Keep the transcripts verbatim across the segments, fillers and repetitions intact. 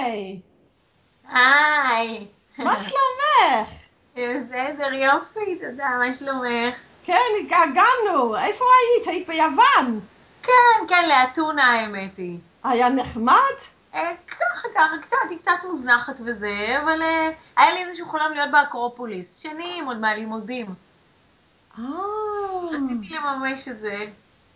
היי. היי. מה שלומך? בסדר, יופי, תודה, מה שלומך? כן, הגענו. איפה היית? היית ביוון? כן, כן, לאתונה האמת היא. היה נחמד? אה, ככה, ככה, קצת, היא קצת מוזנחת וזה, אבל אה, היה לי איזשהו חלום להיות באקרופוליס. שנים עוד מהלימודים. אה, רציתי לממש את זה.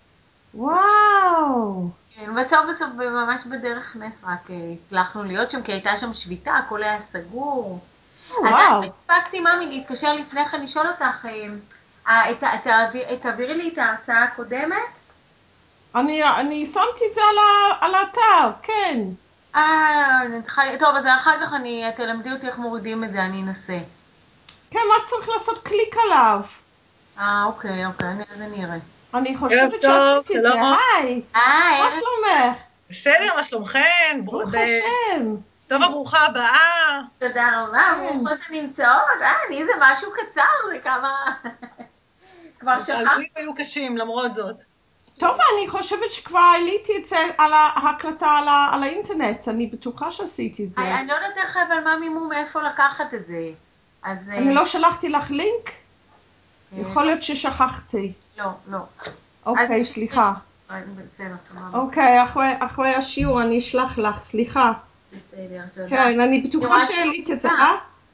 וואו. כן, בסוף בסוף ממש בדרך נס רק אה, הצלחנו להיות שם, כי הייתה שם שביתה, הכל היה סגור. אז וואו. אני הספקתי, ממי, להתקשר לפני כן לשאול אותך, אה, אה, את- את- תעביר- תעבירי לי את ההרצאה הקודמת? אני, אני שמתי את זה על, ה, על האתר, כן. אה, אני צריכה... טוב, אז אחר כך אני... תלמדי אותי איך מורידים את זה, אני אנסה. כן, מה צריך לעשות? קליק עליו. אה, אוקיי, אוקיי, אני, אז אני אראה. אני ערב חושבת טוב, שעשיתי את זה. שלום. היי. היי, מה ערב שלומך? בסדר, מה שלומכן? בר- ברוך ב- השם. טובה, ברוכה הבאה. תודה רבה, כן. ברוכות הנמצאות. אה, אני זה משהו קצר, זה כמה... כבר שכחת? הגעגועים היו קשים למרות זאת. טוב, אני חושבת שכבר העליתי את זה על ההקלטה על, ה, על האינטרנט. אני בטוחה שעשיתי את זה. אני אני לא יודעת איך, אבל מה מימו מאיפה לקחת את זה. אז... אני לא שלחתי לך לינק? אה, יכול להיות ששכחתי. לא, לא. אוקיי, אז- סליחה. אה, בסדר, סבבה. אוקיי, אחרי, אחרי השיעור אני אשלח לך, סליחה. בסדר, תודה. כן, אני בטוחה רואה שהעלית את זה. שנורית אה?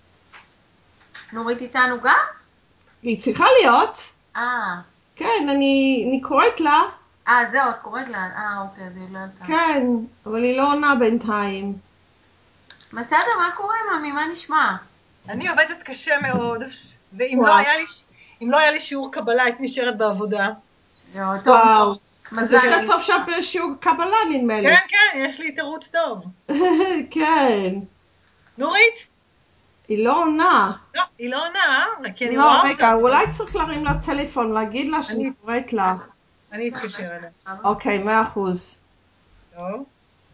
נורית איתנו גם? היא צריכה להיות. אה, כן, אני, אני קוראת לה. אה, זהו, את קוראת לה. אה, אוקיי, אז היא לא עלתה. כן, אבל היא לא עונה בינתיים. בסדר, מה קורה, ממי? מה נשמע? אני עובדת קשה מאוד, ואם וואו. לא היה לי, ש- אם לא היה לי שיעור קבלה, הייתי נשארת בעבודה. יואו, טוב, וואו. טוב. אז יותר מזל. טוב שאת בשיעור קבלה נדמה לי. כן, כן, יש לי תירוץ טוב. כן. נורית? היא לא עונה. לא, היא לא עונה, רק כי אני לא, רואה רגע, אותה. אולי צריך להרים לה טלפון, להגיד לה שאני אני- קוראת לה. אני אתקשר אליה. אוקיי, מאה אחוז. טוב.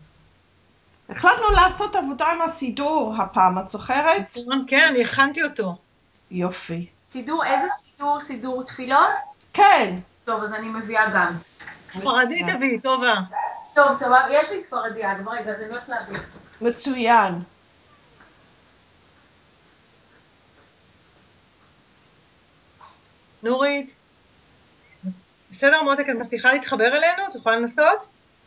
החלטנו לעשות עבודה עם הסידור הפעם, את זוכרת? כן, אני הכנתי אותו. יופי. סידור, איזה סידור? סידור תפילות? כן. טוב, אז אני מביאה גם. ספרדית תביאי, טובה. טוב, סבבה, יש לי ספרדיה, כבר רגע, אז אני הולכת להביא. מצוין. נורית. בסדר, מותק, את מצליחה להתחבר אלינו? את יכולה לנסות?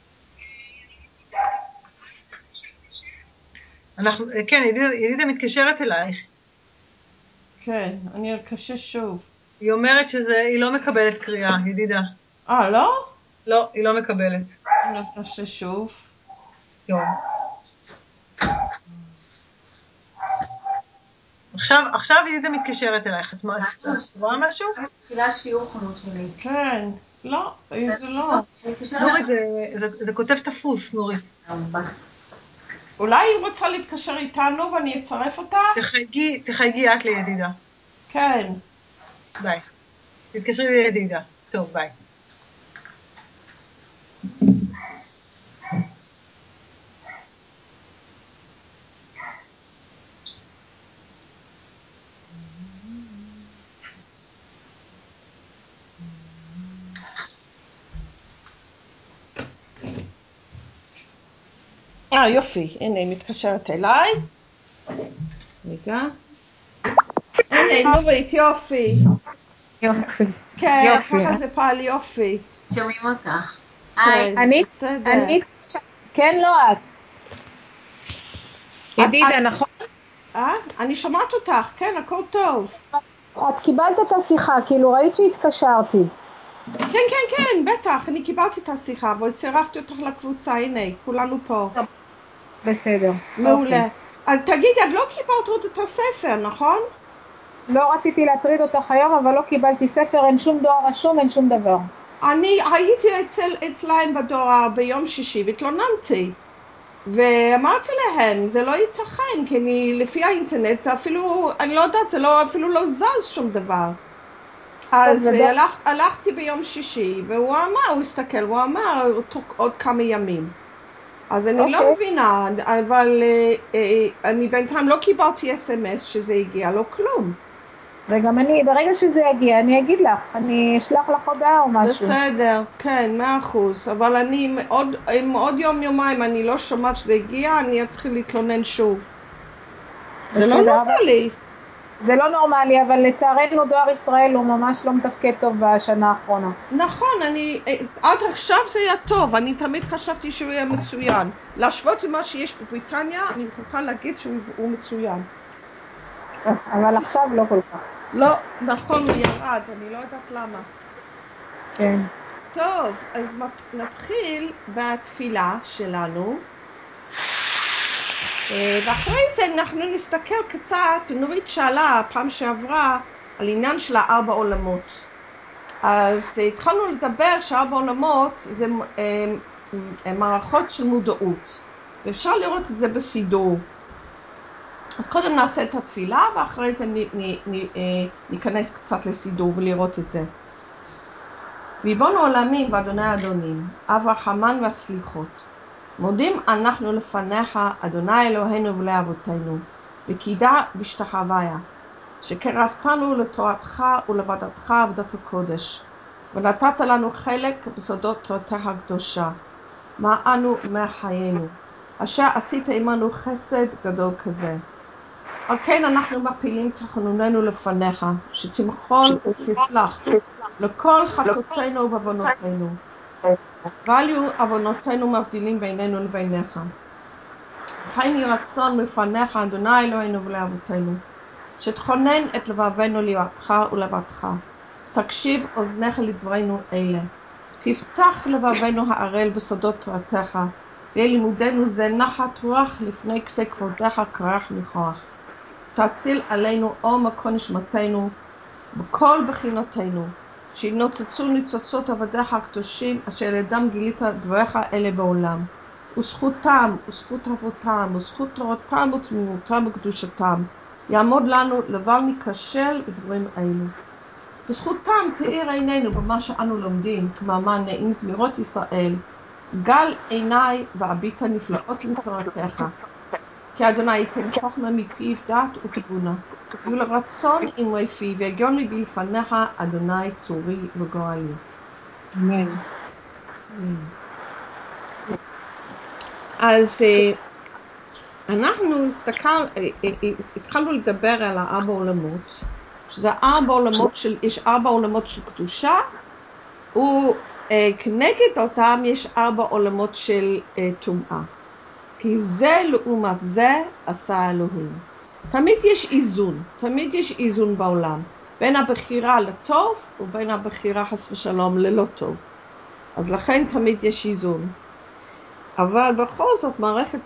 אנחנו, כן, ידידה, ידידה מתקשרת אלייך. כן, אני אקשה שוב. היא אומרת שהיא לא מקבלת קריאה, ידידה. אה, לא? לא, היא לא מקבלת. אני אקשה שוב. טוב. עכשיו, עכשיו ידידה מתקשרת אלייך. את מה- את רואה משהו? אני מתחילה שיעור חמוד שלי. כן. לא, זה לא. אני אתקשר נורית, זה, זה, זה כותב תפוס, נורית. אליך. אולי היא רוצה להתקשר איתנו ואני אצרף אותה? תחייגי, תחייגי את לידידה. כן. ביי. תתקשרי לידידה. טוב, ביי. אה, יופי. הנה, היא מתקשרת אליי. רגע. הנה, נורית, יופי. יופי. כן, יופי. ככה זה פעל יופי. שומעים אותך. היי. כן, אני, בסדר. אני, כן, לא את. ידידה, את- נכון? אה? אני שומעת אותך, כן, הכל טוב. את קיבלת את השיחה, כאילו ראית שהתקשרתי. כן, כן, כן, בטח, אני קיבלתי את השיחה, וצירפתי אותך לקבוצה, הנה, כולנו פה. בסדר. מעולה. אוקיי. אז תגידי, את לא קיבלת עוד את הספר, נכון? לא רציתי להטריד אותך היום, אבל לא קיבלתי ספר, אין שום דואר רשום, אין שום דבר. אני הייתי אצל, אצלהם בדואר ביום שישי והתלוננתי. ואמרתי להם, זה לא ייתכן, כי אני, לפי האינטרנט זה אפילו, אני לא יודעת, זה לא, אפילו לא זז שום דבר. אז זה- הלכ, הלכתי ביום שישי, והוא אמר, הוא הסתכל, הוא אמר, תוך עוד כמה ימים. אז אני לא אוקיי. מבינה, אבל אה, אה, אני בינתיים לא קיבלתי אס אם אס שזה הגיע, לא כלום. וגם אני, ברגע שזה יגיע, אני אגיד לך, אני אשלח לך הודעה או משהו. בסדר, כן, מאה אחוז. אבל אני עוד, אם עוד יום יומיים אני לא שומעת שזה הגיע, אני אתחיל להתלונן שוב. זה לא נורמלי. זה לא נורמלי, אבל לצערנו דואר ישראל הוא ממש לא מתפקד טוב בשנה האחרונה. נכון, אני, עד עכשיו זה היה טוב, אני תמיד חשבתי שהוא יהיה מצוין. להשוות למה שיש בבריטניה, אני מוכרחה להגיד שהוא מצוין. אבל עכשיו לא כל כך. לא, נכון, הוא ירד, אני לא יודעת למה. כן. טוב, אז נתחיל בתפילה שלנו. ואחרי זה אנחנו נסתכל קצת, נורית שאלה פעם שעברה על עניין של הארבע עולמות. אז התחלנו לדבר שארבע עולמות זה מערכות של מודעות, ואפשר לראות את זה בסידור. אז קודם נעשה את התפילה, ואחרי זה ניכנס קצת לסידור ולראות את זה. ריבון העולמים ואדוני אדונים, אב הרחמן והסליחות, מודים אנחנו לפניך, אדוני אלוהינו ולאבותינו, בקידה בשתחוויה, שקרבתנו לתורתך ולעבודתך עבודת הקודש, ונתת לנו חלק בסודות תורתך הקדושה, מה אנו מחיינו, אשר עשית עמנו חסד גדול כזה. על כן אנחנו מפילים תחנוננו לפניך, שתמחול ותסלח לכל חטאותינו ובעוונותינו, ואל יהיו עוונותינו מבדילים בינינו לביניך. וכן יהי רצון לפניך, אדוני אלוהינו ולאבותינו, שתכונן את לבבנו ליראתך ולעבודתך, תקשיב אוזניך לדברינו אלה, תפתח לבבנו הערל בסודות תורתך, ויהיה לימודנו זה נחת רוח לפני כסא כבודך כרך ניחוח. תציל עלינו אור מקום נשמתנו בכל בחינותינו, שינוצצו ניצוצות עבדיך הקדושים, אשר לידם גילית דבריך אלה בעולם. וזכותם, וזכות אבותם, וזכות תורתם ותמימותם וקדושתם, יעמוד לנו לבל ניכשל בדברים אלו. בזכותם תאיר עינינו במה שאנו לומדים, כמאמר נעים זמירות ישראל, גל עיניי ואביט נפלאות לתורתך. כי אדוני ייתן חוכמה מפיו דעת ותבונה, יהיו לרצון עם רפי והגיון ליבי לפניך, אדוני צורי וגואלי. אמן. אז אנחנו הסתכל, התחלנו לדבר על הארבע עולמות, שזה ארבע עולמות של, יש ארבע עולמות של קדושה, וכנגד אותם יש ארבע עולמות של טומאה. כי זה לעומת זה עשה אלוהים. תמיד יש איזון, תמיד יש איזון בעולם, בין הבחירה לטוב ובין הבחירה חס ושלום ללא טוב. אז לכן תמיד יש איזון. אבל בכל זאת מערכת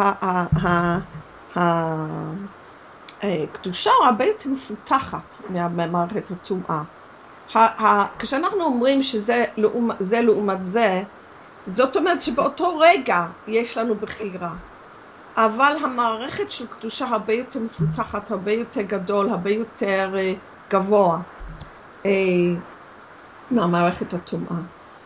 הקדושה הרבה יותר מפותחת ממערכת הטומאה. כשאנחנו אומרים שזה לעומת זה, זאת אומרת שבאותו רגע יש לנו בחירה. אבל המערכת של קדושה הרבה יותר מפותחת, הרבה יותר גדול, הרבה יותר גבוה מהמערכת הטומאה.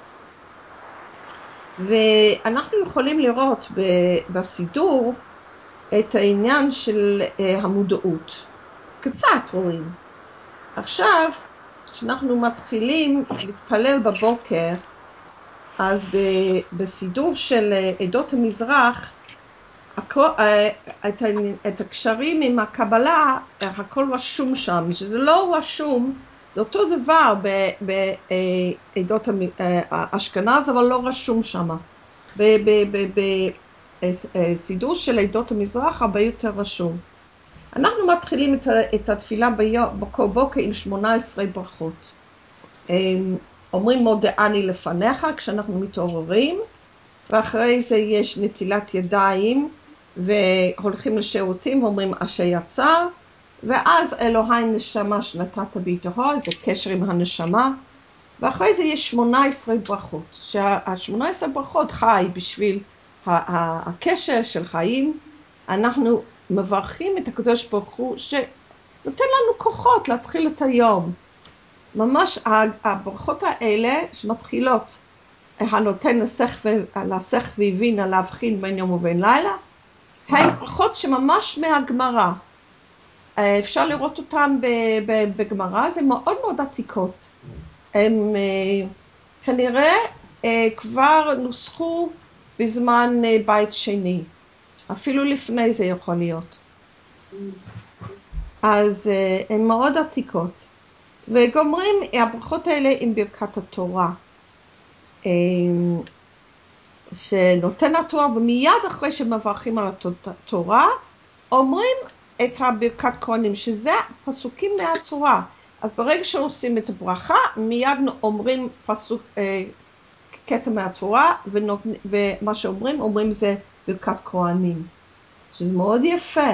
ואנחנו יכולים לראות בסידור את העניין של המודעות. קצת רואים. עכשיו, כשאנחנו מתחילים להתפלל בבוקר, אז בסידור של עדות המזרח, את הקשרים עם הקבלה, הכל רשום שם, שזה לא רשום, זה אותו דבר בעדות אשכנז, אבל לא רשום שם. בסידור של עדות המזרח הרבה יותר רשום. אנחנו מתחילים את התפילה בכל בוקר עם שמונה עשרה ברכות. אומרים מודה אני לפניך כשאנחנו מתעוררים, ואחרי זה יש נטילת ידיים, והולכים לשירותים ואומרים אשר יצר, ואז אלוהי נשמה שנתת בי טהור, זה קשר עם הנשמה, ואחרי זה יש שמונה עשרה ברכות, שה-שמונה עשרה ברכות חי בשביל הקשר של חיים, אנחנו מברכים את הקדוש ברוך הוא שנותן לנו כוחות להתחיל את היום. ממש הברכות האלה שמתחילות, הנותן לסך והבין להבחין בין יום ובין לילה, הן ברכות שממש מהגמרא. אפשר לראות אותם בגמרא, זה מאוד מאוד עתיקות. הם כנראה כבר נוסחו בזמן בית שני, אפילו לפני זה יכול להיות. אז הן מאוד עתיקות. וגומרים הברכות האלה עם ברכת התורה. שנותן התורה, ומיד אחרי שמברכים על התורה, אומרים את הברכת כהנים, שזה פסוקים מהתורה. אז ברגע שעושים את הברכה, מיד אומרים פסוק, אה, קטע מהתורה, ונות, ומה שאומרים, אומרים זה ברכת כהנים. שזה מאוד יפה.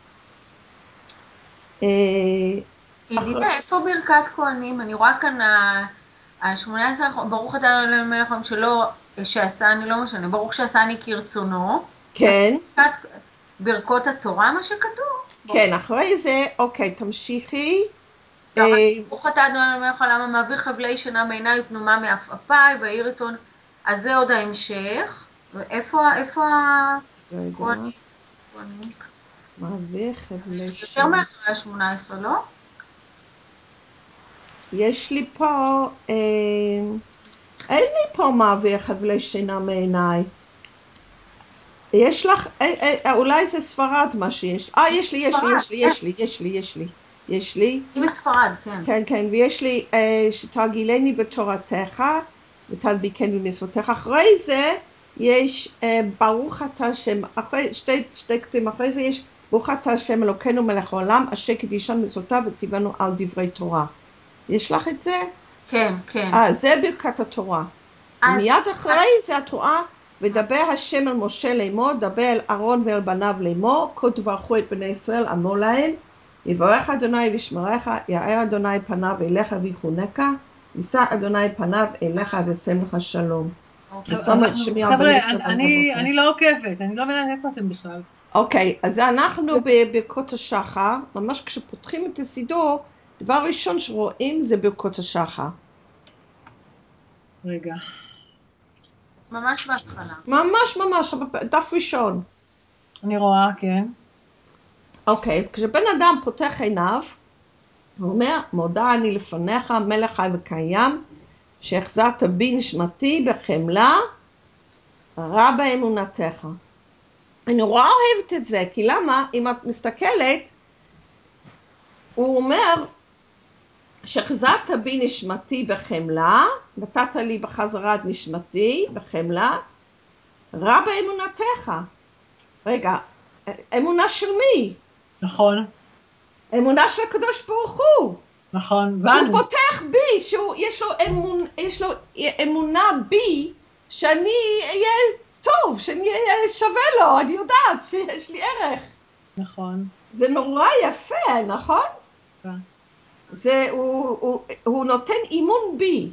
אה, אחרי... איפה ברכת כהנים? אני רואה כאן ה-שמונה עשרה, ברוך אתה אלוהינו מלך העולם שלא, שעשני, לא משנה, ברוך שעשני כרצונו. כן. ברכות התורה, מה שכתוב. כן, אחרי זה, אוקיי, תמשיכי. ברוך אתה אלוהינו מלך העולם המעביר חבלי שינה מעיניי ופנומה מעפעפיי ויהי רצון. אז זה עוד ההמשך. ואיפה, איפה הכהנים? מעביר חבלי שינה. יותר מאחרי ה-שמונה עשרה, לא? יש לי פה, אה, אין לי פה מעביר חבלי שינה מעיניי. יש לך, אה, אה, אולי זה ספרד מה שיש. אה, יש לי, יש לי, יש לי, יש לי, יש לי, יש לי, יש לי. היא בספרד, כן. כן, כן, ויש לי, אה, שתרגילני בתורתך, ותדביקני במצוותיך. אחרי זה יש אה, ברוך אתה השם, אחרי, שתי, שתי קטעים אחרי זה יש ברוך אתה השם אלוקינו מלך העולם, אשר קידישנו מצוותיו וציוונו על דברי תורה. יש לך את זה? כן, כן. אה, זה ברכת התורה. אז... מיד אחרי זה התורה, ודבר השם אל משה לאמור, דבר אל אהרון ואל בניו לאמור, כה תברכו את בני ישראל, אמור להם, יברך אדוני וישמרך, יאר אדוני פניו אליך ויחונך, יישא אדוני פניו אליך וישם לך שלום. חבר'ה, אני לא עוקבת, אני לא מבינה איפה אתם בכלל. אוקיי, אז אנחנו בברכות השחר, ממש כשפותחים את הסידור, דבר ראשון שרואים זה ברכות השחר. רגע. ממש בהתחלה. ממש ממש, דף ראשון. אני רואה, כן. אוקיי, אז כשבן אדם פותח עיניו, הוא אומר, מודה אני לפניך, מלך חי וקיים, שהחזרת בי נשמתי בחמלה, רע באמונתך. אני נורא אוהבת את זה, כי למה? אם את מסתכלת, הוא אומר, שהחזרת בי נשמתי בחמלה, נתת לי בחזרה את נשמתי בחמלה, רע באמונתך. רגע, אמונה של מי? נכון. אמונה של הקדוש ברוך הוא. נכון. שהוא פותח בי, שיש לו, אמונ, יש לו אמונה בי, שאני אהיה טוב, שאני אהיה שווה לו, אני יודעת שיש לי ערך. נכון. זה נורא יפה, נכון? כן. זה, הוא, הוא, הוא נותן אימון בי.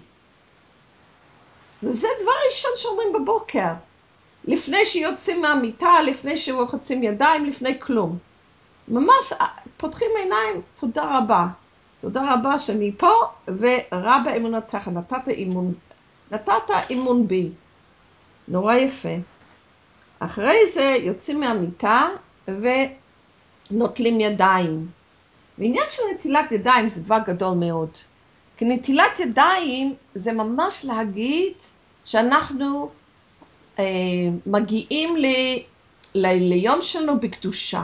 וזה דבר ראשון שאומרים בבוקר. לפני שיוצאים מהמיטה, לפני שרוחצים ידיים, לפני כלום. ממש פותחים עיניים, תודה רבה. תודה רבה שאני פה, ורע באמונתך, נתת אימון, נתת אימון בי. נורא יפה. אחרי זה יוצאים מהמיטה ונוטלים ידיים. ועניין של נטילת ידיים זה דבר גדול מאוד. כי נטילת ידיים זה ממש להגיד שאנחנו אה, מגיעים ל, ל, ליום שלנו בקדושה.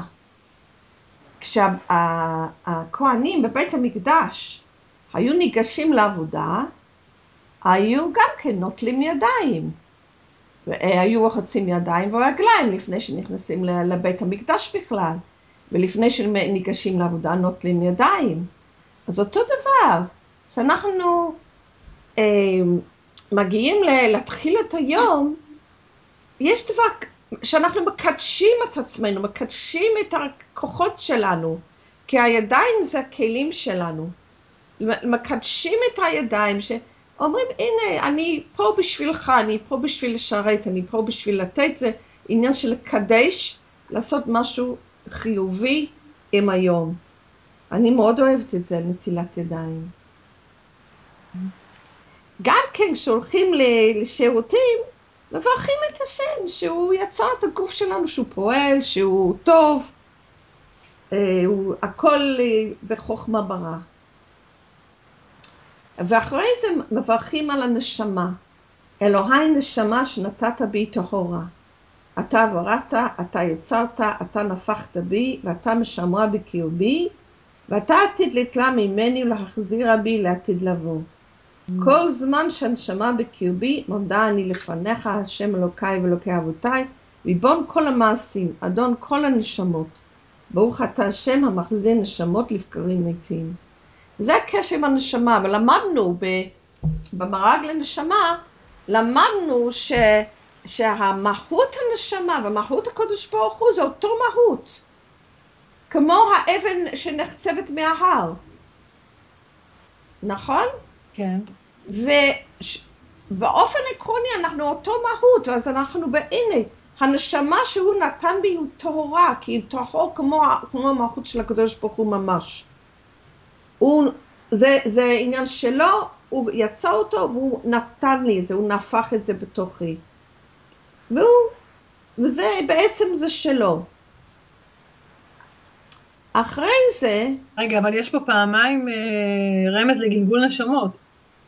כשהכהנים בבית המקדש היו ניגשים לעבודה, היו גם כן נוטלים ידיים. והיו רוחצים ידיים ורגליים לפני שנכנסים לבית המקדש בכלל. ולפני שניגשים לעבודה נוטלים ידיים. אז אותו דבר, שאנחנו אה, מגיעים להתחיל את היום, יש דבר שאנחנו מקדשים את עצמנו, מקדשים את הכוחות שלנו, כי הידיים זה הכלים שלנו. מקדשים את הידיים שאומרים, הנה, אני פה בשבילך, אני פה בשביל לשרת, אני פה בשביל לתת, זה עניין של לקדש, לעשות משהו חיובי עם היום. אני מאוד אוהבת את זה, נטילת ידיים. גם כן כשהולכים לשירותים, מברכים את השם, שהוא יצר את הגוף שלנו, שהוא פועל, שהוא טוב. הוא הכל בחוכמה ברא. ואחרי זה מברכים על הנשמה. אלוהי נשמה שנתת בי טהורה. אתה בראת, אתה יצרת, אתה נפחת בי, ואתה משמרה בקרבי, ואתה עתיד לתלה ממני ולהחזירה בי לעתיד לבוא. Mm. כל זמן שהנשמה בקרבי, מודה אני לפניך, השם אלוקיי ואלוקי אבותיי, ריבון כל המעשים, אדון כל הנשמות. ברוך אתה השם המחזיר נשמות לבקרים מתים. זה הקשר עם הנשמה, ולמדנו במרג לנשמה, למדנו ש, שהמהות הנשמה ומהות הקדוש ברוך הוא זה אותו מהות. כמו האבן שנחצבת מההר. נכון? כן. ובאופן עקרוני אנחנו אותו מהות, אז אנחנו בהנה, הנשמה שהוא נתן בי הוא טהורה, כי היא טהור כמו, כמו המהות של הקדוש ברוך הוא ממש. הוא, זה, זה עניין שלו, הוא יצא אותו והוא נתן לי את זה, הוא נפח את זה בתוכי. והוא, וזה בעצם זה שלו. אחרי זה... רגע, אבל יש פה פעמיים אה, רמז לגלגול נשמות.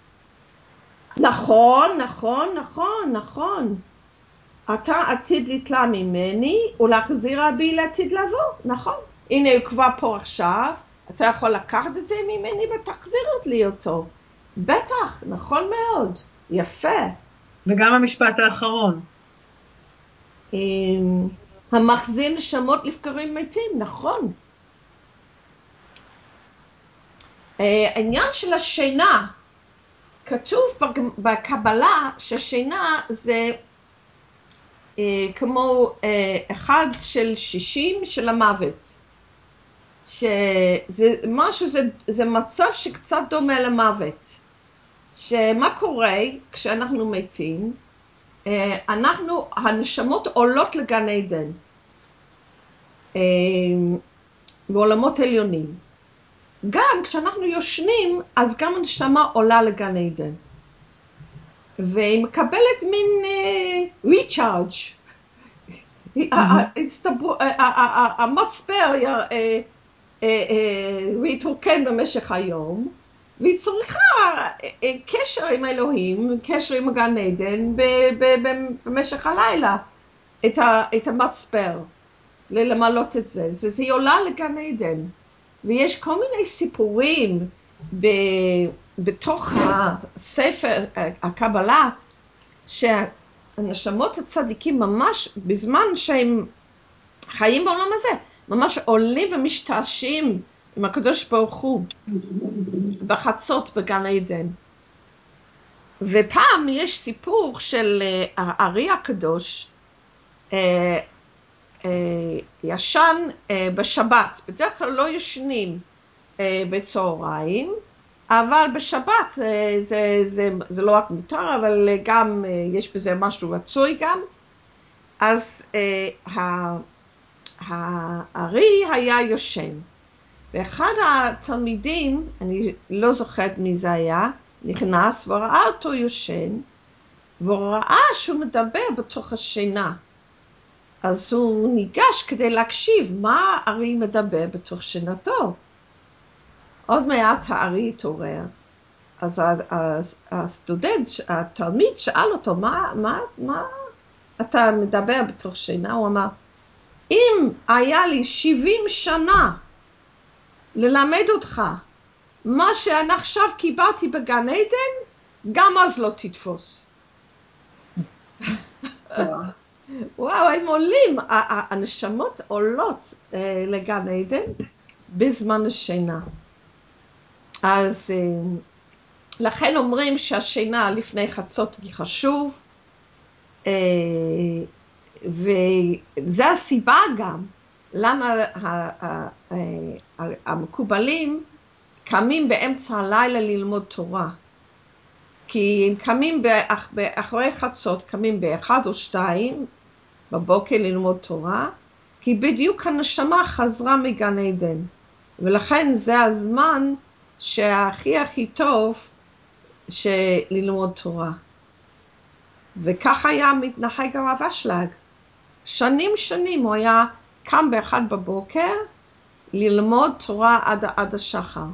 נכון, נכון, נכון, נכון. אתה עתיד לתלה ממני ולהחזירה בי לעתיד לבוא, נכון. הנה הוא כבר פה עכשיו, אתה יכול לקחת את זה ממני ותחזיר לי אותו. בטח, נכון מאוד, יפה. וגם המשפט האחרון. המחזיר נשמות לבקרים מתים, נכון. העניין של השינה, כתוב בקבלה ששינה זה כמו אחד של שישים של המוות. שזה משהו, זה, זה מצב שקצת דומה למוות. שמה קורה כשאנחנו מתים? אנחנו, הנשמות עולות לגן עדן. בעולמות עליונים. גם כשאנחנו יושנים, אז גם הנשמה עולה לגן עדן. והיא מקבלת מין ריצ'ארג'. המצבר להתרוקן במשך היום, והיא צריכה קשר עם אלוהים, קשר עם גן עדן במשך הלילה, את המצבר, למלות את זה. אז היא עולה לגן עדן. ויש כל מיני סיפורים בתוך הספר, הקבלה, שהנשמות הצדיקים ממש, בזמן שהם חיים בעולם הזה, ממש עולים ומשתעשעים עם הקדוש ברוך הוא בחצות בגן עדן. ופעם יש סיפור של הארי הקדוש, ישן בשבת, בדרך כלל לא ישנים בצהריים, אבל בשבת זה, זה, זה, זה לא רק מותר, אבל גם יש בזה משהו רצוי גם. אז הארי היה יושן, ואחד התלמידים, אני לא זוכרת מי זה היה, נכנס וראה אותו יושן, והוא ראה שהוא מדבר בתוך השינה. אז הוא ניגש כדי להקשיב מה הארי מדבר בתוך שינתו. עוד מעט הארי התעורר. אז הסטודנט, התלמיד שאל אותו, מה, מה, מה אתה מדבר בתוך שינה? הוא אמר, אם היה לי שבעים שנה ללמד אותך מה שאני עכשיו קיבלתי בגן עדן, גם אז לא תתפוס. וואו, הם עולים, הנשמות עולות לגן עדן בזמן השינה. אז לכן אומרים שהשינה לפני חצות היא חשוב, וזה הסיבה גם למה המקובלים קמים באמצע הלילה ללמוד תורה. כי הם קמים אחרי חצות, קמים באחד או שתיים בבוקר ללמוד תורה, כי בדיוק הנשמה חזרה מגן עדן. ולכן זה הזמן שהכי הכי טוב ללמוד תורה. וכך היה מתנהג הרב אשלג. שנים שנים הוא היה קם באחד בבוקר ללמוד תורה עד, עד השחר.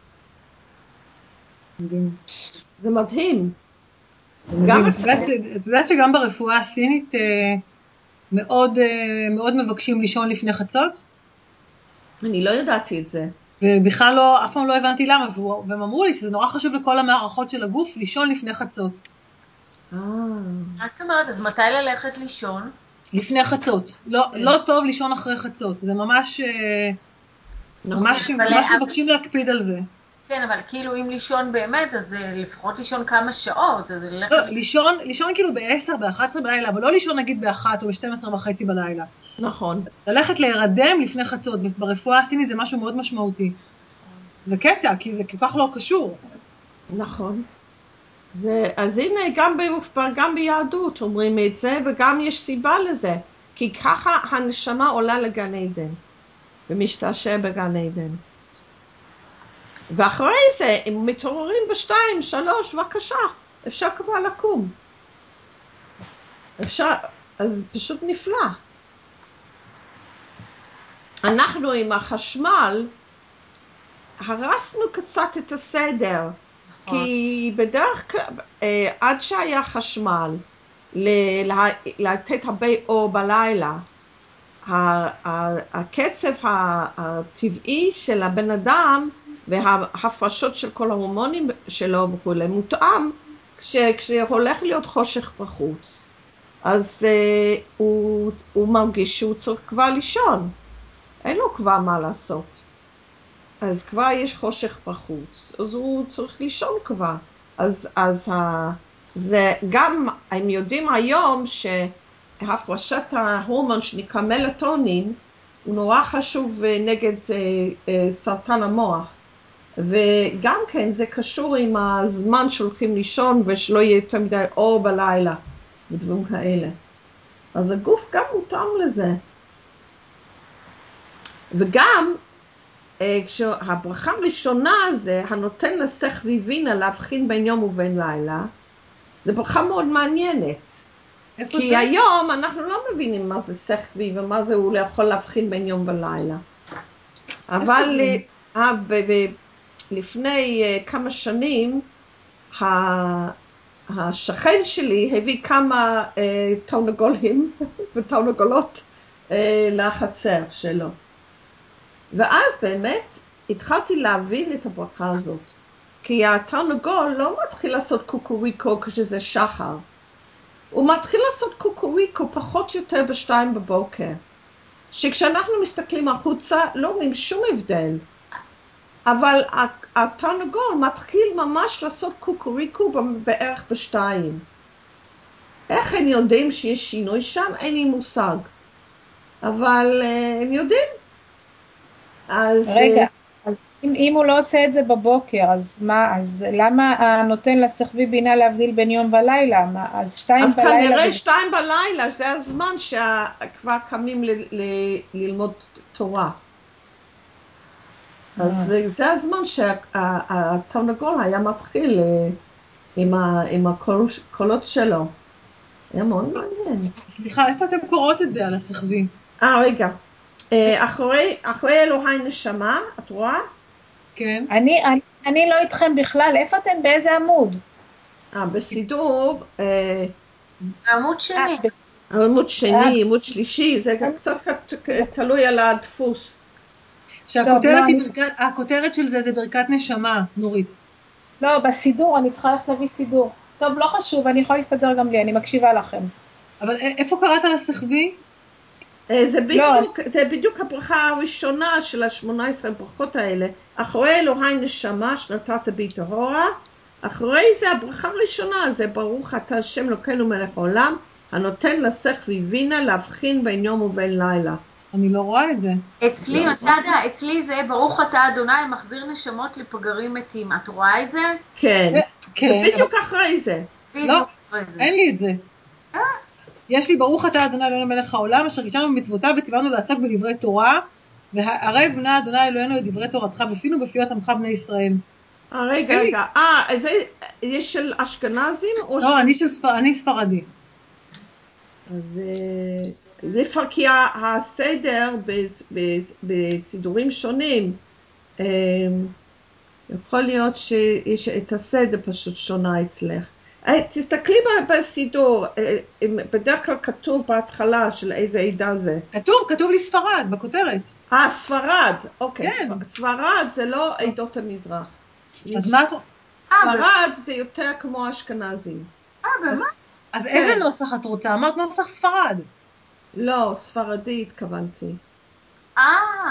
מדהים. זה מדהים. גם את יודעת, את יודעת שגם ברפואה הסינית מאוד, מאוד מבקשים לישון לפני חצות? אני לא ידעתי את זה. ובכלל לא, אף פעם לא הבנתי למה, והם אמרו לי שזה נורא חשוב לכל המערכות של הגוף לישון לפני חצות. אה. מה זאת אומרת? אז מתי ללכת לישון? לפני חצות. לא, לא טוב לישון אחרי חצות. זה ממש, ממש, ממש מבקשים להקפיד על זה. כן, אבל כאילו אם לישון באמת, אז לפחות לישון כמה שעות. אז ללכת לא, לישון, לישון כאילו ב-עשר, ב-אחת עשרה בלילה, אבל לא לישון נגיד ב-אחת או ב-שתים עשרה וחצי בלילה. נכון. ללכת להירדם לפני חצות. ברפואה הסינית זה משהו מאוד משמעותי. זה קטע, כי זה כל כך לא קשור. נכון. זה, אז הנה, גם, ב, גם ביהדות אומרים את זה, וגם יש סיבה לזה. כי ככה הנשמה עולה לגן עדן, ומשתעשע בגן עדן. ואחרי זה, אם מתעוררים בשתיים, שלוש, בבקשה, אפשר כבר לקום. אפשר, אז פשוט נפלא. אנחנו עם החשמל, הרסנו קצת את הסדר, כי בדרך כלל, עד שהיה חשמל, לתת הרבה אור בלילה, הקצב הטבעי של הבן אדם וההפרשות של כל ההורמונים שלו וכולי מותאם כשהולך להיות חושך בחוץ. אז uh, הוא, הוא מרגיש שהוא צריך כבר לישון, אין לו כבר מה לעשות. אז כבר יש חושך בחוץ, אז הוא צריך לישון כבר. אז, אז uh, זה גם, הם יודעים היום שהפרשת ההורמון שנקרא מלטונין, הוא נורא חשוב נגד uh, uh, סרטן המוח. וגם כן זה קשור עם הזמן שהולכים לישון ושלא יהיה יותר מדי אור בלילה ודברים כאלה. אז הגוף גם מותאם לזה. וגם כשהברכה הראשונה זה הנותן לשכל ובינה להבחין בין יום ובין לילה, זה ברכה מאוד מעניינת. כי זה? היום אנחנו לא מבינים מה זה שכל ומה זה הוא יכול להבחין בין יום ולילה. אבל לפני כמה שנים השכן שלי הביא כמה תרנגולים ותרנגולות לחצר שלו. ואז באמת התחלתי להבין את הברכה הזאת. כי התרנגול לא מתחיל לעשות קוקוריקו כשזה שחר. הוא מתחיל לעשות קוקוריקו פחות או יותר בשתיים בבוקר. שכשאנחנו מסתכלים החוצה לא רואים שום הבדל. אבל התרנגול מתחיל ממש לעשות קוקוריקו בערך בשתיים. איך הם יודעים שיש שינוי שם? אין לי מושג. אבל uh, הם יודעים. אז, רגע, אז אם, אם הוא לא עושה את זה בבוקר, אז מה, אז למה נותן לשכבי בינה להבדיל בין יום ולילה? מה, אז שתיים אז בלילה... אז כנראה ו... שתיים בלילה, זה הזמן שכבר קמים ל, ל, ללמוד תורה. אז זה, זה הזמן שהתרנגול היה מתחיל עם, ה, עם הקולות שלו. היה מאוד מעניין. סליחה, איפה אתם קוראות את זה על השכבי? אה, רגע. אחרי, אחרי אלוהי נשמה, את רואה? כן. אני, אני, אני לא איתכם בכלל, איפה אתם? באיזה עמוד? אה, בסידור, אה, עמוד שני. עמוד שני, עמוד שלישי, זה קצת תלוי על הדפוס. שהכותרת היא ברכת, הכותרת של זה זה ברכת נשמה, נורית. לא, בסידור, אני צריכה ללכת להביא סידור. טוב, לא חשוב, אני יכולה להסתדר גם לי, אני מקשיבה לכם. אבל איפה קראת על השכבי? זה בדיוק, זה בדיוק הברכה הראשונה של ה-שמונה עשרה ברכות האלה. אחרי אלוהי נשמה שנתת בי טהורה, אחרי זה הברכה הראשונה, זה ברוך אתה השם אלוקינו מלך העולם, הנותן לשכל ובינה להבחין בין יום ובין לילה. אני לא רואה את זה. אצלי, מסעדה, אצלי זה ברוך אתה אדוני מחזיר נשמות לפגרים מתים. את רואה את זה? כן, כן. זה בדיוק אחרי זה. לא, אין לי את זה. יש לי ברוך אתה אדוני אלוהינו מלך העולם אשר קידשנו במצוותיו וציוונו לעסוק בדברי תורה והערב נא אדוני אלוהינו את דברי תורתך בפינו ובפיות עמך בני ישראל. אה, רגע, רגע. אה, זה יש של אשכנזים או לא, אני של ספר, אני ספרדי. אז כי הסדר בסידורים שונים, יכול להיות שיש את הסדר פשוט שונה אצלך. תסתכלי בסידור, בדרך כלל כתוב בהתחלה של איזה עדה זה. כתוב, כתוב לי ספרד, בכותרת. אה, ספרד, אוקיי. כן. ספרד זה לא עדות המזרח. אז מה את... ספרד זה יותר כמו אשכנזים. אה, באמת? אז איזה נוסח את רוצה? אמרת נוסח ספרד. לא, ספרדי התכוונתי. אה,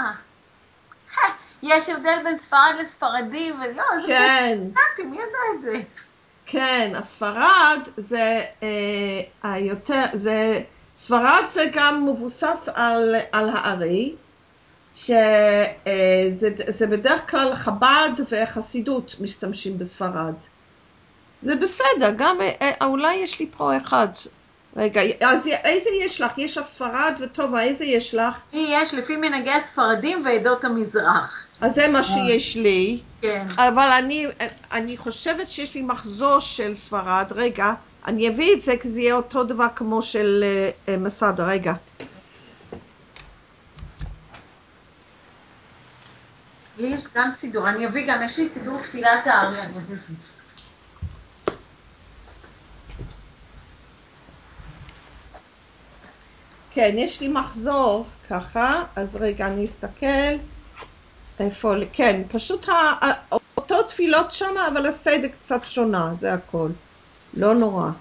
יש הבדל בין ספרד לספרדי, ולא, זה כן. פשוט, מי יודע את זה? כן, הספרד זה אה, היותר, זה, ספרד זה גם מבוסס על, על הארי, שזה זה בדרך כלל חב"ד וחסידות משתמשים בספרד. זה בסדר, גם אולי יש לי פה אחד. רגע, אז איזה יש לך? יש לך ספרד וטוב, איזה יש לך? יש לפי מנהגי הספרדים ועדות המזרח. אז זה מה שיש לי. כן. אבל אני, אני חושבת שיש לי מחזור של ספרד. רגע, אני אביא את זה כי זה יהיה אותו דבר כמו של uh, מסדה. רגע. לי יש גם סידור, אני אביא גם, יש לי סידור תפילת הארי, אני אביא. כן, יש לי מחזור ככה, אז רגע אני אסתכל. איפה, כן, פשוט אותו תפילות שם, אבל הסדר קצת שונה, זה הכל. לא נורא.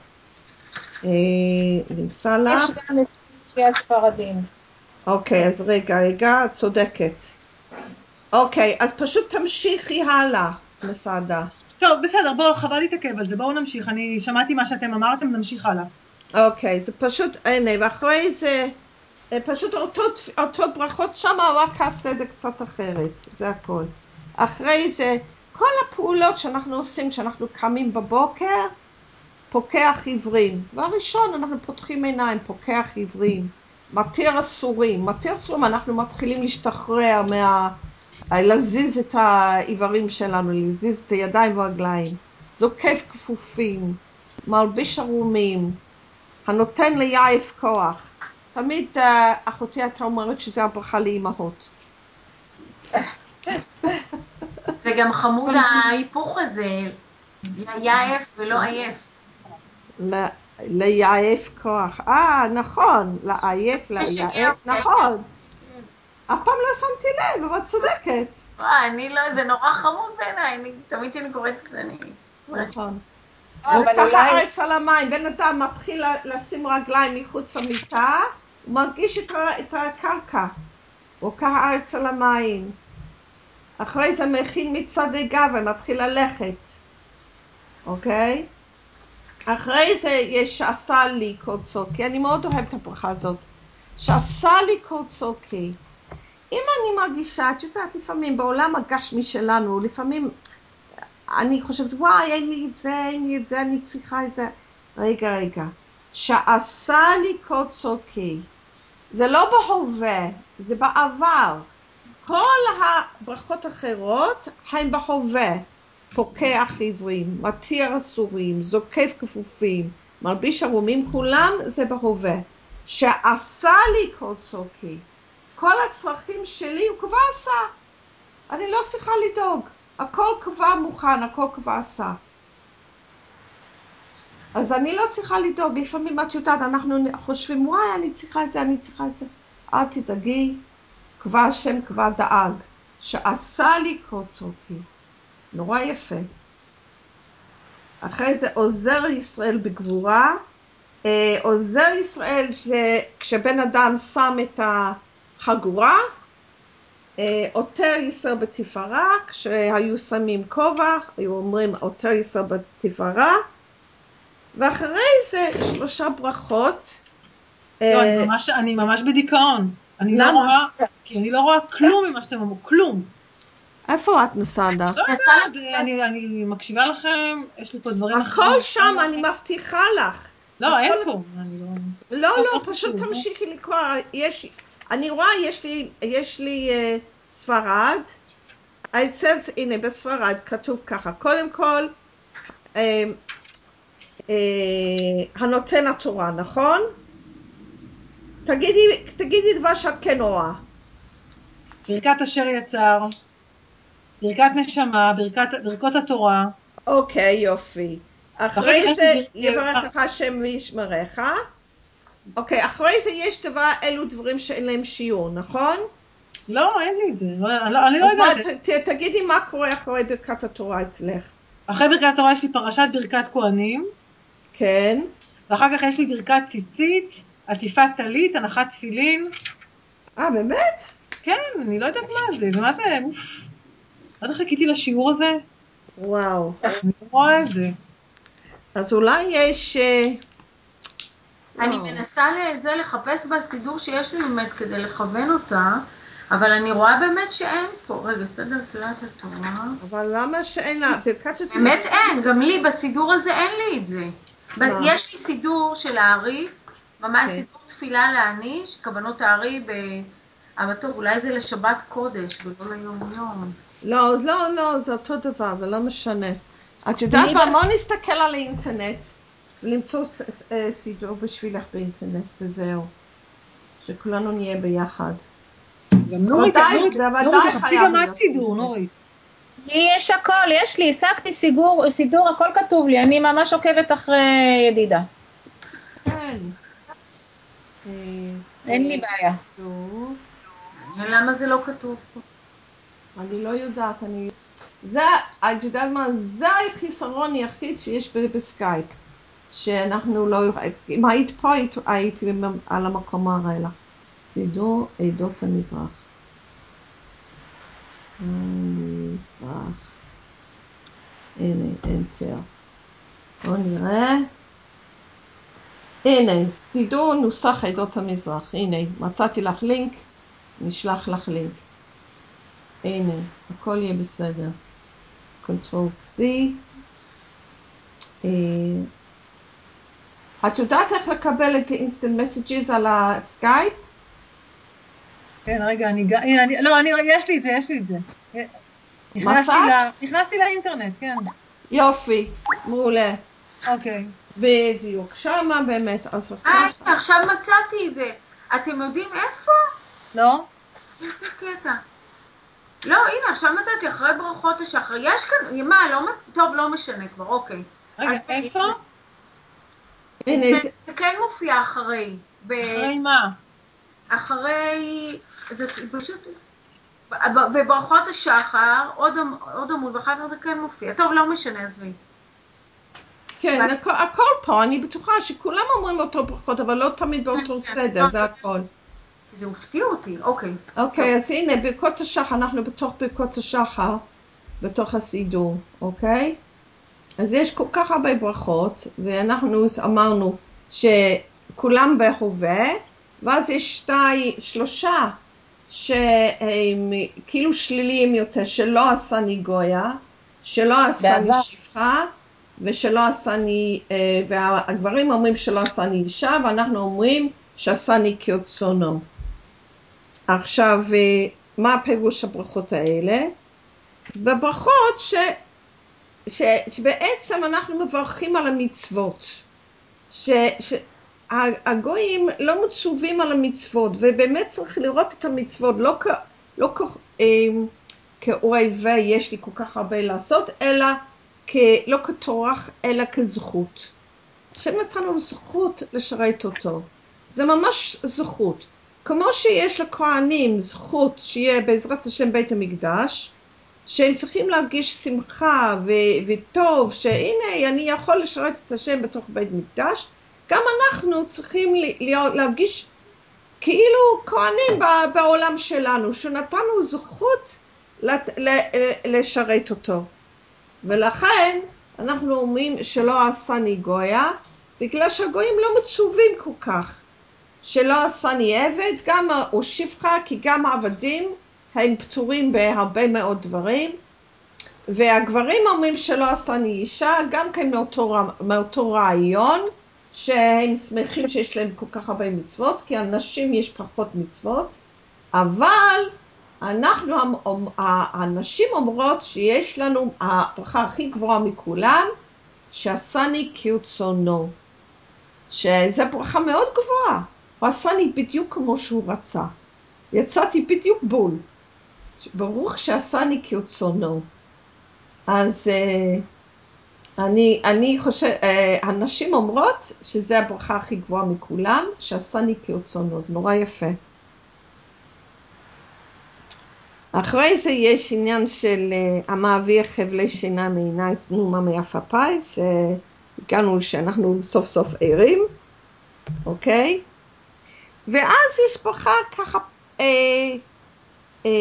נמצא לך? יש גם לפי הספרדים. אוקיי, אז רגע, רגע, את צודקת. אוקיי, אז פשוט תמשיכי הלאה, מסעדה. טוב, בסדר, בואו, חבל להתעכב על זה, בואו נמשיך, אני שמעתי מה שאתם אמרתם, נמשיך הלאה. אוקיי, זה פשוט, הנה, ואחרי זה, פשוט אותו, אותו ברכות שם, רק הסדר קצת אחרת, זה הכל. אחרי זה, כל הפעולות שאנחנו עושים, כשאנחנו קמים בבוקר, פוקח עיוורים. דבר ראשון, אנחנו פותחים עיניים, פוקח עיוורים. מתיר אסורים. מתיר אסורים, אנחנו מתחילים להשתחרר מה... להזיז את העיוורים שלנו, להזיז את הידיים והרגליים. זוקף כפופים, מלביש ערומים, הנותן ליעף כוח. תמיד uh, אחותי הייתה אומרת שזה הברכה לאימהות. זה גם חמוד ההיפוך הזה, ליעף ולא עייף. ליעף כוח. אה, נכון, לעייף, ליעף, נכון. אף פעם לא שמתי לב, אבל צודקת. אני לא, זה נורא חמוד בעיניי, תמיד שאני קוראת את זה, אני... נכון. וככה ארץ על המים, בן אדם מתחיל לשים רגליים מחוץ למיטה, הוא מרגיש את הקרקע. וככה ארץ על המים. אחרי זה מכין מצעדי גב ומתחיל ללכת. אוקיי? אחרי זה יש שעשה לי קורצוקי, אני מאוד אוהבת את הברכה הזאת. שעשה לי קורצוקי. אם אני מרגישה, את יודעת, לפעמים בעולם הגשמי שלנו, לפעמים אני חושבת, וואי, אין לי את זה, אין לי את זה, אני צריכה את זה. רגע, רגע. שעשה לי קורצוקי. זה לא בהווה, זה בעבר. כל הברכות אחרות הן בהווה. פוקח עיוורים, מתיר אסורים, זוקף כפופים, מלביש ערומים, כולם זה בהווה. שעשה לי קורצוקי. כל הצרכים שלי הוא כבר עשה. אני לא צריכה לדאוג. הכל כבר מוכן, הכל כבר עשה. אז אני לא צריכה לדאוג. לפעמים את יודעת, אנחנו חושבים, וואי, אני צריכה את זה, אני צריכה את זה. אל תדאגי, כבר השם כבר דאג. שעשה לי קורצוקי. נורא יפה. אחרי זה עוזר ישראל בגבורה. עוזר ישראל כשבן אדם שם את החגורה, עוטר ישראל בתפארה, כשהיו שמים כובע, היו אומרים עוטר ישראל בתפארה, ואחרי זה שלושה ברכות. לא, אני ממש, אני ממש בדיכאון. אני לא רואה, כי אני לא רואה כלום ממה שאתם אומרים, כלום. איפה את מסעדה? לא יודעת, אני, אני מקשיבה לכם, יש לי פה דברים אחרים. הכל שם, אני מבטיחה לך. לא, אין פה. לא, לא, פשוט תמשיכי לקרוא. יש, אני רואה, יש לי, יש לי uh, ספרד. אצל, הנה, בספרד כתוב ככה. קודם כל, uh, uh, הנותן התורה, נכון? תגידי, תגידי דבר שאת כן רואה. ברכת אשר יצר, ברכת נשמה, ברכת, ברכות התורה. אוקיי, יופי. אחרי זה יברך לך השם וישמרך. אוקיי, אחרי זה יש דבר, אלו דברים שאין להם שיעור, נכון? לא, אין לי את זה. אני לא יודעת. אז תגידי מה קורה אחרי ברכת התורה אצלך. אחרי ברכת התורה יש לי פרשת ברכת כהנים. כן. ואחר כך יש לי ברכת ציצית, עטיפת טלית, הנחת תפילין. אה, באמת? כן, אני לא יודעת מה זה. ומה זה? אוף. מה זה חיכיתי לשיעור הזה? וואו. אני לא רואה את זה. אז אולי יש... אני מנסה לזה לחפש בסידור שיש לי באמת כדי לכוון אותה, אבל אני רואה באמת שאין פה. רגע, סדר תפילת התורה. אבל למה שאין לה? באמת אין, גם לי בסידור הזה אין לי את זה. יש לי סידור של הארי, ממש סידור תפילה לעני, שכוונות הארי ב... אבל טוב, אולי זה לשבת קודש ולא ליום יום. לא, לא, לא, זה אותו דבר, זה לא משנה. את יודעת מה, בוא נסתכל על האינטרנט ולמצוא סידור בשבילך באינטרנט וזהו. שכולנו נהיה ביחד. גם נורית, נורית, נורית, תחפשי גם את סידור, נורית. לי יש הכל, יש לי, השגתי סידור, סידור, הכל כתוב לי, אני ממש עוקבת אחרי ידידה. כן. אין לי בעיה. למה זה לא כתוב פה? אני לא יודעת, אני... זה, את יודעת מה, זה החיסרון היחיד שיש בסקייפ. שאנחנו לא... אם היית פה, הייתי על המקום הראלה. סידור עדות המזרח. המזרח. הנה, אנטר. בואו נראה. הנה, סידור נוסח עדות המזרח. הנה, מצאתי לך לינק. נשלח לך לינק. הנה, הכל יהיה בסדר. Control C. את יודעת איך לקבל את ה-Instant Messages על הסקייפ? כן, רגע, אני... אני לא, אני... יש לי את זה, יש לי את זה. נכנסתי ל... נכנסתי לאינטרנט, כן. יופי, מעולה. אוקיי. בדיוק, שמה באמת. אז אה, עכשיו מצאתי את זה. אתם יודעים איפה? לא. איזה קטע. לא, הנה, עכשיו מצאתי אחרי ברכות השחר. יש כאן, מה, לא... טוב, לא משנה כבר, אוקיי. רגע, איפה? זה כן מופיע אחרי. אחרי מה? אחרי... זה פשוט... בברכות השחר, עוד עמוד, ואחר כך זה כן מופיע. טוב, לא משנה, עזבי. כן, הכל פה, אני בטוחה שכולם אומרים אותו ברכות, אבל לא תמיד באותו סדר, זה הכל. זה הופתיע אותי, אוקיי. אוקיי, אז הנה, ברכות השחר, אנחנו בתוך ברכות השחר, בתוך הסידור, אוקיי? אז יש כל כך הרבה ברכות, ואנחנו אמרנו שכולם בהווה, ואז יש שתי, שלושה, שהם כאילו שליליים יותר, שלא עשני גויה, שלא עשני שפחה, ושלא עשני, והגברים אומרים שלא עשני אישה, ואנחנו אומרים שעשני כרצונו. עכשיו, מה הפירוש הברכות האלה? בברכות ש, ש, שבעצם אנחנו מברכים על המצוות, שהגויים לא מצווים על המצוות, ובאמת צריך לראות את המצוות, לא, כ, לא כ, כאויבי יש לי כל כך הרבה לעשות, אלא כ, לא כתורח, אלא כזכות. השם נתן לנו זכות לשרת אותו. זה ממש זכות. כמו שיש לכהנים זכות שיהיה בעזרת השם בית המקדש, שהם צריכים להרגיש שמחה ו- וטוב, שהנה אני יכול לשרת את השם בתוך בית מקדש, גם אנחנו צריכים להיות, להרגיש כאילו כהנים בעולם שלנו, שנתנו זכות לשרת אותו. ולכן אנחנו אומרים שלא עשני גויה, בגלל שהגויים לא מצווים כל כך. שלא עשני עבד, גם או שפחה, כי גם העבדים הם פטורים בהרבה מאוד דברים. והגברים אומרים שלא עשני אישה, גם כן מאותו, מאותו רעיון, שהם שמחים שיש להם כל כך הרבה מצוות, כי על נשים יש פחות מצוות. אבל אנחנו, הנשים אומרות שיש לנו הברכה הכי גבוהה מכולם, שעשני כרצונו. שזו ברכה מאוד גבוהה. הוא עשה לי בדיוק כמו שהוא רצה. יצאתי בדיוק בול. ברוך שעשני כרצונו. אז uh, אני, אני חושב, uh, הנשים אומרות שזה הברכה הכי גבוהה מכולם, שעשני כרצונו. זה נורא יפה. אחרי זה יש עניין של uh, המעביר חבלי שינה מעיניי תנומה מיפה פי, שהגענו שאנחנו סוף סוף ערים, אוקיי? ואז יש ברכה ככה אה, אה,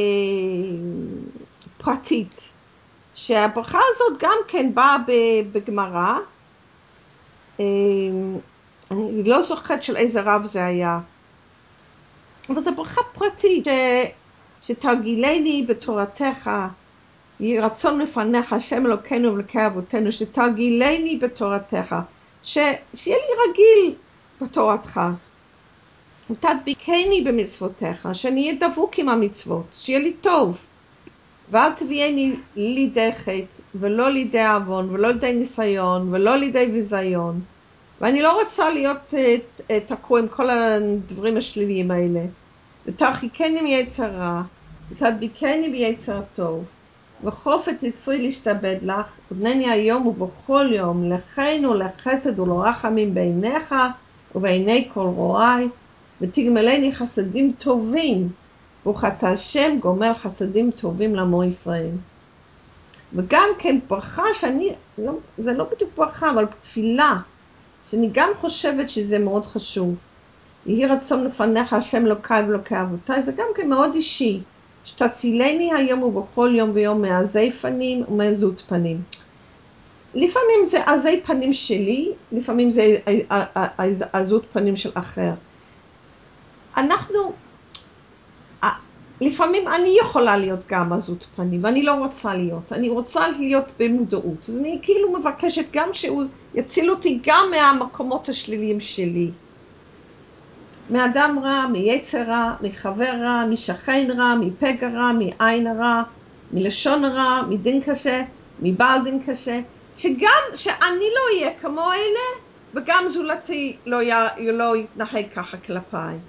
פרטית, שהברכה הזאת גם כן באה בגמרא, אה, אני לא זוכרת של איזה רב זה היה, אבל זו ברכה פרטית, ש... שתרגילני בתורתך, יהי רצון לפניך, השם אלוקינו ואלוקי אבותינו, שתרגילני בתורתך, ש... שיהיה לי רגיל בתורתך, ותדביקני במצוותיך, שאני אהיה דבוק עם המצוות, שיהיה לי טוב, ואל תביאני לידי חטא, ולא לידי עוון, ולא לידי ניסיון, ולא לידי ביזיון, ואני לא רוצה להיות uh, תקוע עם כל הדברים השליליים האלה, ותרחיקני מיצר רע, ותדביקני ביצר טוב, וחופת יצרי להשתבד לך, ובנני היום ובכל יום, לכן ולחסד ולרחמים בעיניך, ובעיני כל רואי, ותגמלני חסדים טובים, ברוך אתה השם גומל חסדים טובים לעמו ישראל. וגם כן ברכה שאני, לא, זה לא בדיוק ברכה, אבל תפילה, שאני גם חושבת שזה מאוד חשוב. יהי רצון לפניך השם אלוקיי ואלוקי אבותיי, זה גם כן מאוד אישי. שתצילני היום ובכל יום ויום מעזי פנים ומעזות פנים. לפעמים זה עזי פנים שלי, לפעמים זה עזות פנים של אחר. אנחנו, לפעמים אני יכולה להיות גם עזות פנים, ואני לא רוצה להיות. אני רוצה להיות במודעות. אז אני כאילו מבקשת גם שהוא יציל אותי גם מהמקומות השליליים שלי. מאדם רע, מיצר רע, מחבר רע, משכן רע, מפגע רע, מעין רע, מלשון רע, מדין קשה, מבעל דין קשה. שגם שאני לא אהיה כמו אלה, וגם זולתי לא, י... לא יתנהג ככה כלפיי.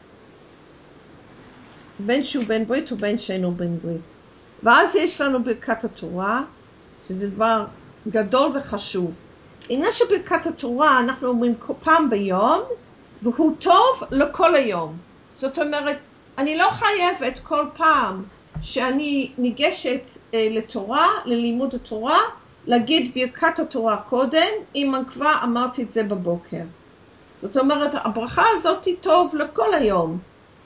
בין שהוא בן ברית ובין שאינו בן ברית. ואז יש לנו ברכת התורה, שזה דבר גדול וחשוב. עניין של ברכת התורה אנחנו אומרים פעם ביום, והוא טוב לכל היום. זאת אומרת, אני לא חייבת כל פעם שאני ניגשת אה, לתורה, ללימוד התורה, להגיד ברכת התורה קודם, אם כבר אמרתי את זה בבוקר. זאת אומרת, הברכה הזאת היא טוב לכל היום.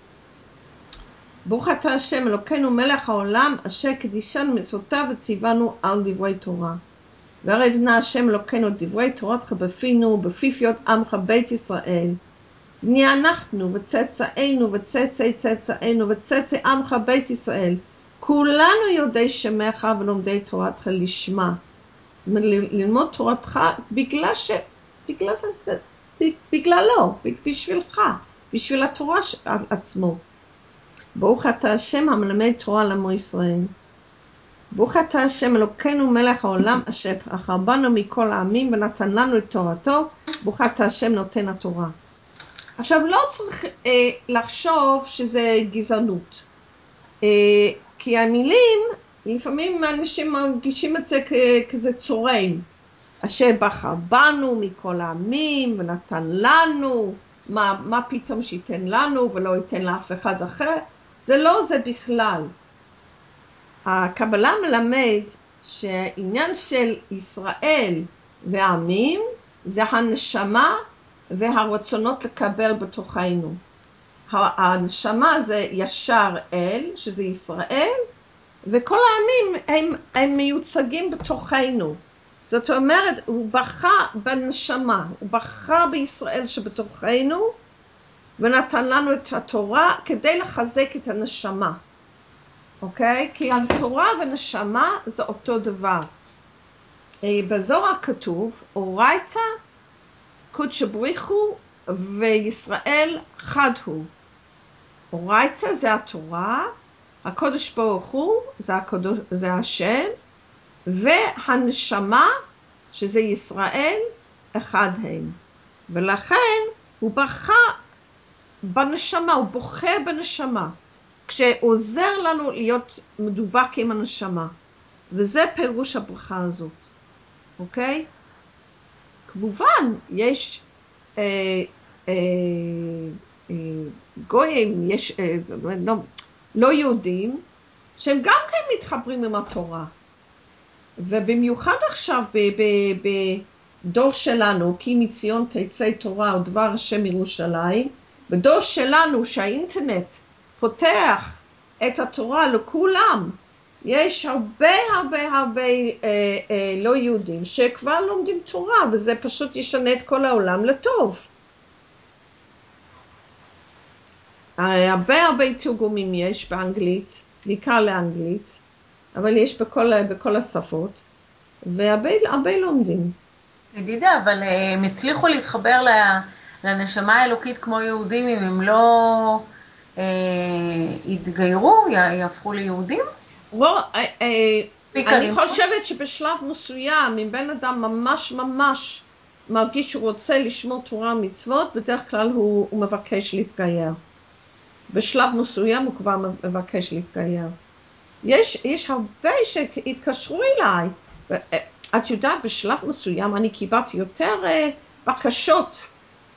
ברוך אתה השם אלוקינו מלך העולם, אשר קדישנו מצוותיו וציוונו על דברי תורה. וערב נא השם אלוקינו דברי תורתך בפינו, בפיפיות עמך בית ישראל. בני אנחנו וצאצאינו וצאצאי צאצאינו וצאצאי עמך בית ישראל, כולנו יודעי שמך ולומדי תורתך לשמה. ללמוד תורתך בגלל ש... בגלל שזה... בגללו, בשבילך, בשביל התורה עצמו. ברוך אתה השם המלמד תורה לעמו ישראל. ברוך אתה השם אלוקינו מלך העולם אשר בחר בנו מכל העמים ונתן לנו את תורתו. ברוך אתה השם נותן התורה. עכשיו לא צריך אה, לחשוב שזה גזענות. אה, כי המילים, לפעמים אנשים מרגישים את זה כ- כזה צורם. אשר בחר בנו מכל העמים ונתן לנו, מה, מה פתאום שייתן לנו ולא ייתן לאף אחד אחר. זה לא זה בכלל. הקבלה מלמד שהעניין של ישראל והעמים זה הנשמה והרצונות לקבל בתוכנו. הנשמה זה ישר אל, שזה ישראל, וכל העמים הם, הם מיוצגים בתוכנו. זאת אומרת, הוא בחר בנשמה, הוא בחר בישראל שבתוכנו, ונתן לנו את התורה כדי לחזק את הנשמה. אוקיי? כי התורה ונשמה זה אותו דבר. בזוהר כתוב, אורייתא קודשא בריחו וישראל חד הוא. אורייתא זה התורה, הקודש ברוך הוא זה, הקודש, זה השם, והנשמה שזה ישראל אחד הם. ולכן הוא בחר בנשמה, הוא בוחר בנשמה, כשעוזר לנו להיות מדובק עם הנשמה. וזה פירוש הברכה הזאת, אוקיי? כמובן, יש אה, אה, אה, גויים, יש אה, לא, לא יהודים, שהם גם כן מתחברים עם התורה. ובמיוחד עכשיו בדור שלנו, כי מציון תצא תורה ודבר השם ירושלים, בדור שלנו שהאינטרנט פותח את התורה לכולם, יש הרבה הרבה הרבה אה, אה, לא יהודים שכבר לומדים תורה, וזה פשוט ישנה את כל העולם לטוב. הרבה הרבה תרגומים יש באנגלית, בעיקר לאנגלית, אבל יש בכל, בכל השפות, והרבה הרבה לומדים. ידידה, אבל הם הצליחו להתחבר לנשמה האלוקית כמו יהודים, אם הם לא אה, יתגיירו, יהפכו ליהודים? לא, אה, אה, אני חושבת שבשלב מסוים, אם בן אדם ממש ממש מרגיש שהוא רוצה לשמור תורה ומצוות, בדרך כלל הוא, הוא מבקש להתגייר. בשלב מסוים הוא כבר מבקש להתגייר. יש, יש הרבה שהתקשרו אליי. את יודעת, בשלב מסוים אני קיבלתי יותר uh, בקשות uh,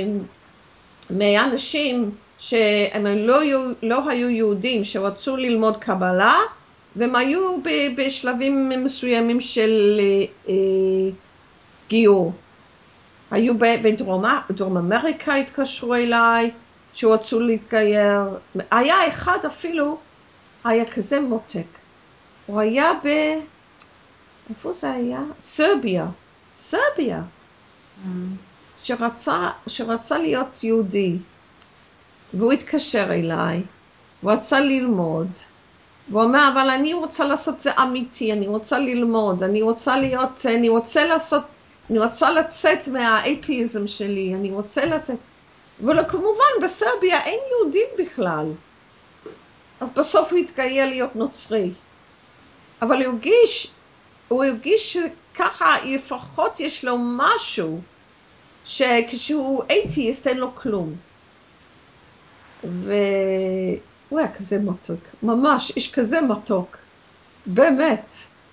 מאנשים שהם לא, לא היו יהודים, שרצו ללמוד קבלה, והם היו ב, בשלבים מסוימים של uh, גיור. היו בדרום בדרום אמריקה התקשרו אליי, שרצו להתגייר. היה אחד אפילו, היה כזה מותק. הוא היה ב... איפה זה היה? סרביה. סרביה. Mm. שרצה, שרצה להיות יהודי. והוא התקשר אליי. הוא רצה ללמוד. והוא אומר, אבל אני רוצה לעשות זה אמיתי. אני רוצה ללמוד. אני רוצה להיות, אני רוצה לעשות, אני רוצה לצאת מהאתאיזם שלי. אני רוצה לצאת. וכמובן בסרביה אין יהודים בכלל. אז בסוף הוא התגייר להיות נוצרי. אבל הוא הרגיש, הוא הרגיש שככה לפחות יש לו משהו, שכשהוא אתאיסט אין לו כלום. והוא היה כזה מתוק, ממש, איש כזה מתוק. באמת.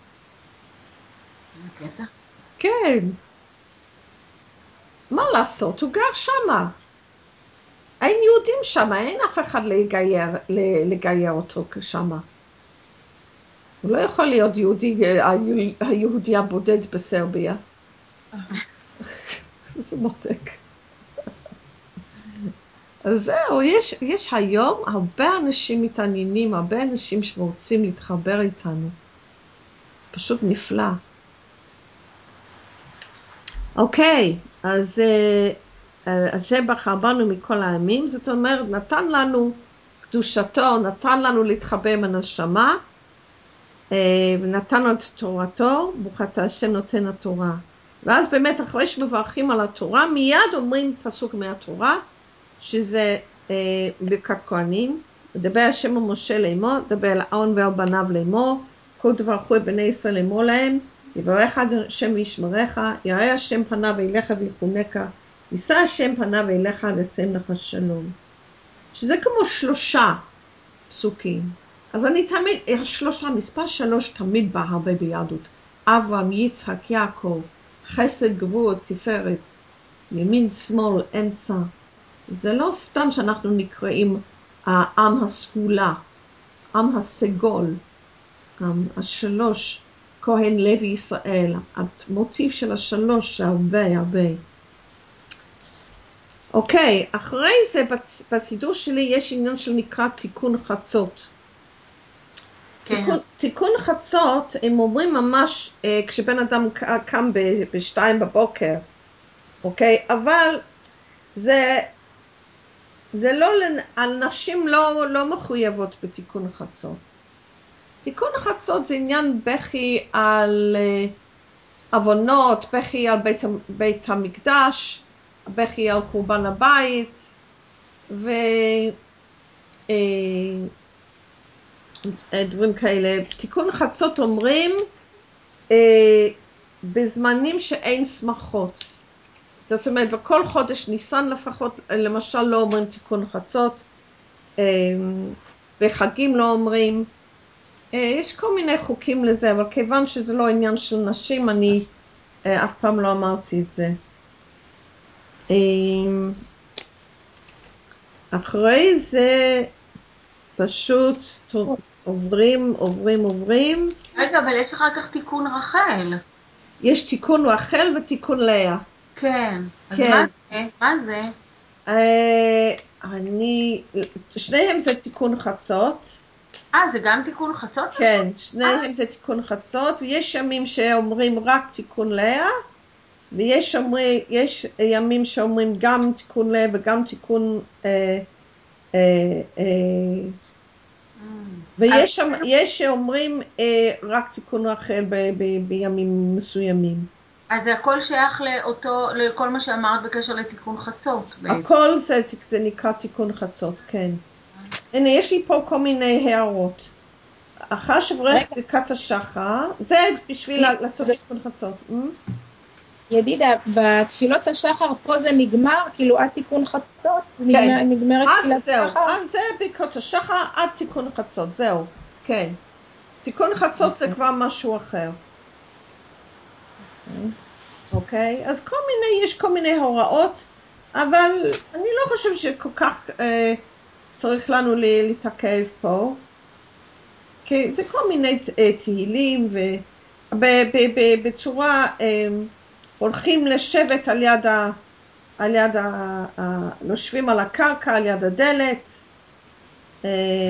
קטע? כן. מה לעשות? הוא גר שמה. אין יהודים שמה, אין אף אחד לגייר, לגייר אותו שמה. הוא לא יכול להיות יהודי, היהודי הבודד בסרביה. זה מותק. אז זהו, יש, יש היום הרבה אנשים מתעניינים, הרבה אנשים שרוצים להתחבר איתנו. זה פשוט נפלא. אוקיי, אז זה בחר בנו מכל הימים, זאת אומרת, נתן לנו קדושתו, נתן לנו להתחבר עם הנשמה, ונתן לנו את תורתו, ברוכת השם נותן התורה. ואז באמת אחרי שמברכים על התורה, מיד אומרים פסוק מהתורה, שזה אה, ברכת כהנים, דבר השם ומשה לאמור, דבר אל אהרון ועל בניו לאמור, כה תברכו את בני ישראל לאמור להם, יברך השם וישמרך, יראה השם פניו אליך ויחונך, יישא השם פניו אליך וישם לך שלום. שזה כמו שלושה פסוקים. אז אני תמיד, שלושה, מספר שלוש תמיד בא הרבה ביהדות. אברהם, יצחק, יעקב, חסד, גבורה, תפארת, ימין, שמאל, אמצע. זה לא סתם שאנחנו נקראים העם הסגולה, עם הסגול, השלוש, כהן לוי ישראל, המוטיב של השלוש זה הרבה הרבה. אוקיי, אחרי זה בסידור שלי יש עניין שנקרא תיקון חצות. כן. תיקון, תיקון חצות, הם אומרים ממש אה, כשבן אדם קם ב- בשתיים בבוקר, אוקיי? אבל זה, זה לא, הנשים לא, לא מחויבות בתיקון חצות. תיקון חצות זה עניין בכי על אה, אבונות, בכי על בית, בית המקדש, בכי על חורבן הבית, ו... אה, דברים כאלה. תיקון חצות אומרים אה, בזמנים שאין שמחות. זאת אומרת, בכל חודש ניסן לפחות, למשל לא אומרים תיקון חצות, בחגים לא אומרים, יש כל מיני חוקים לזה, אבל כיוון שזה לא עניין של נשים, אני אף פעם לא אמרתי את זה. אחרי זה פשוט עוברים, עוברים, עוברים. רגע, אבל יש אחר כך תיקון רחל. יש תיקון רחל ותיקון לאה. כן. אז כן. מה זה? מה זה? אה, אני, שניהם זה תיקון חצות. אה, זה גם תיקון חצות? כן, שניהם זה תיקון חצות, ויש ימים שאומרים רק תיקון לאה, ויש אומרי, יש ימים שאומרים גם תיקון לאה וגם תיקון, אה, אה, אה, ויש יש שאומרים אה, רק תיקון רחל ב, ב, בימים מסוימים. אז זה הכל שייך לאותו, לכל מה שאמרת בקשר לתיקון חצות. הכל זה, זה נקרא תיקון חצות, כן. הנה, יש לי פה כל מיני הערות. אחר שברך ברכת השחר, זה בשביל לעשות תיקון חצות. ידידה, בתפילות השחר פה זה נגמר, כאילו עד תיקון חצות, נגמרת תפילת השחר? עד זה ברכת השחר, עד תיקון חצות, זהו, כן. תיקון חצות זה כבר משהו אחר. אוקיי, אז כל מיני, יש כל מיני הוראות, אבל אני לא חושב שכל כך אה, צריך לנו להתעכב פה, כי זה כל מיני תהילים, ובצורה, אה, הולכים לשבת על יד, ה, על יד ה, ה, יושבים על הקרקע, על יד הדלת, אה,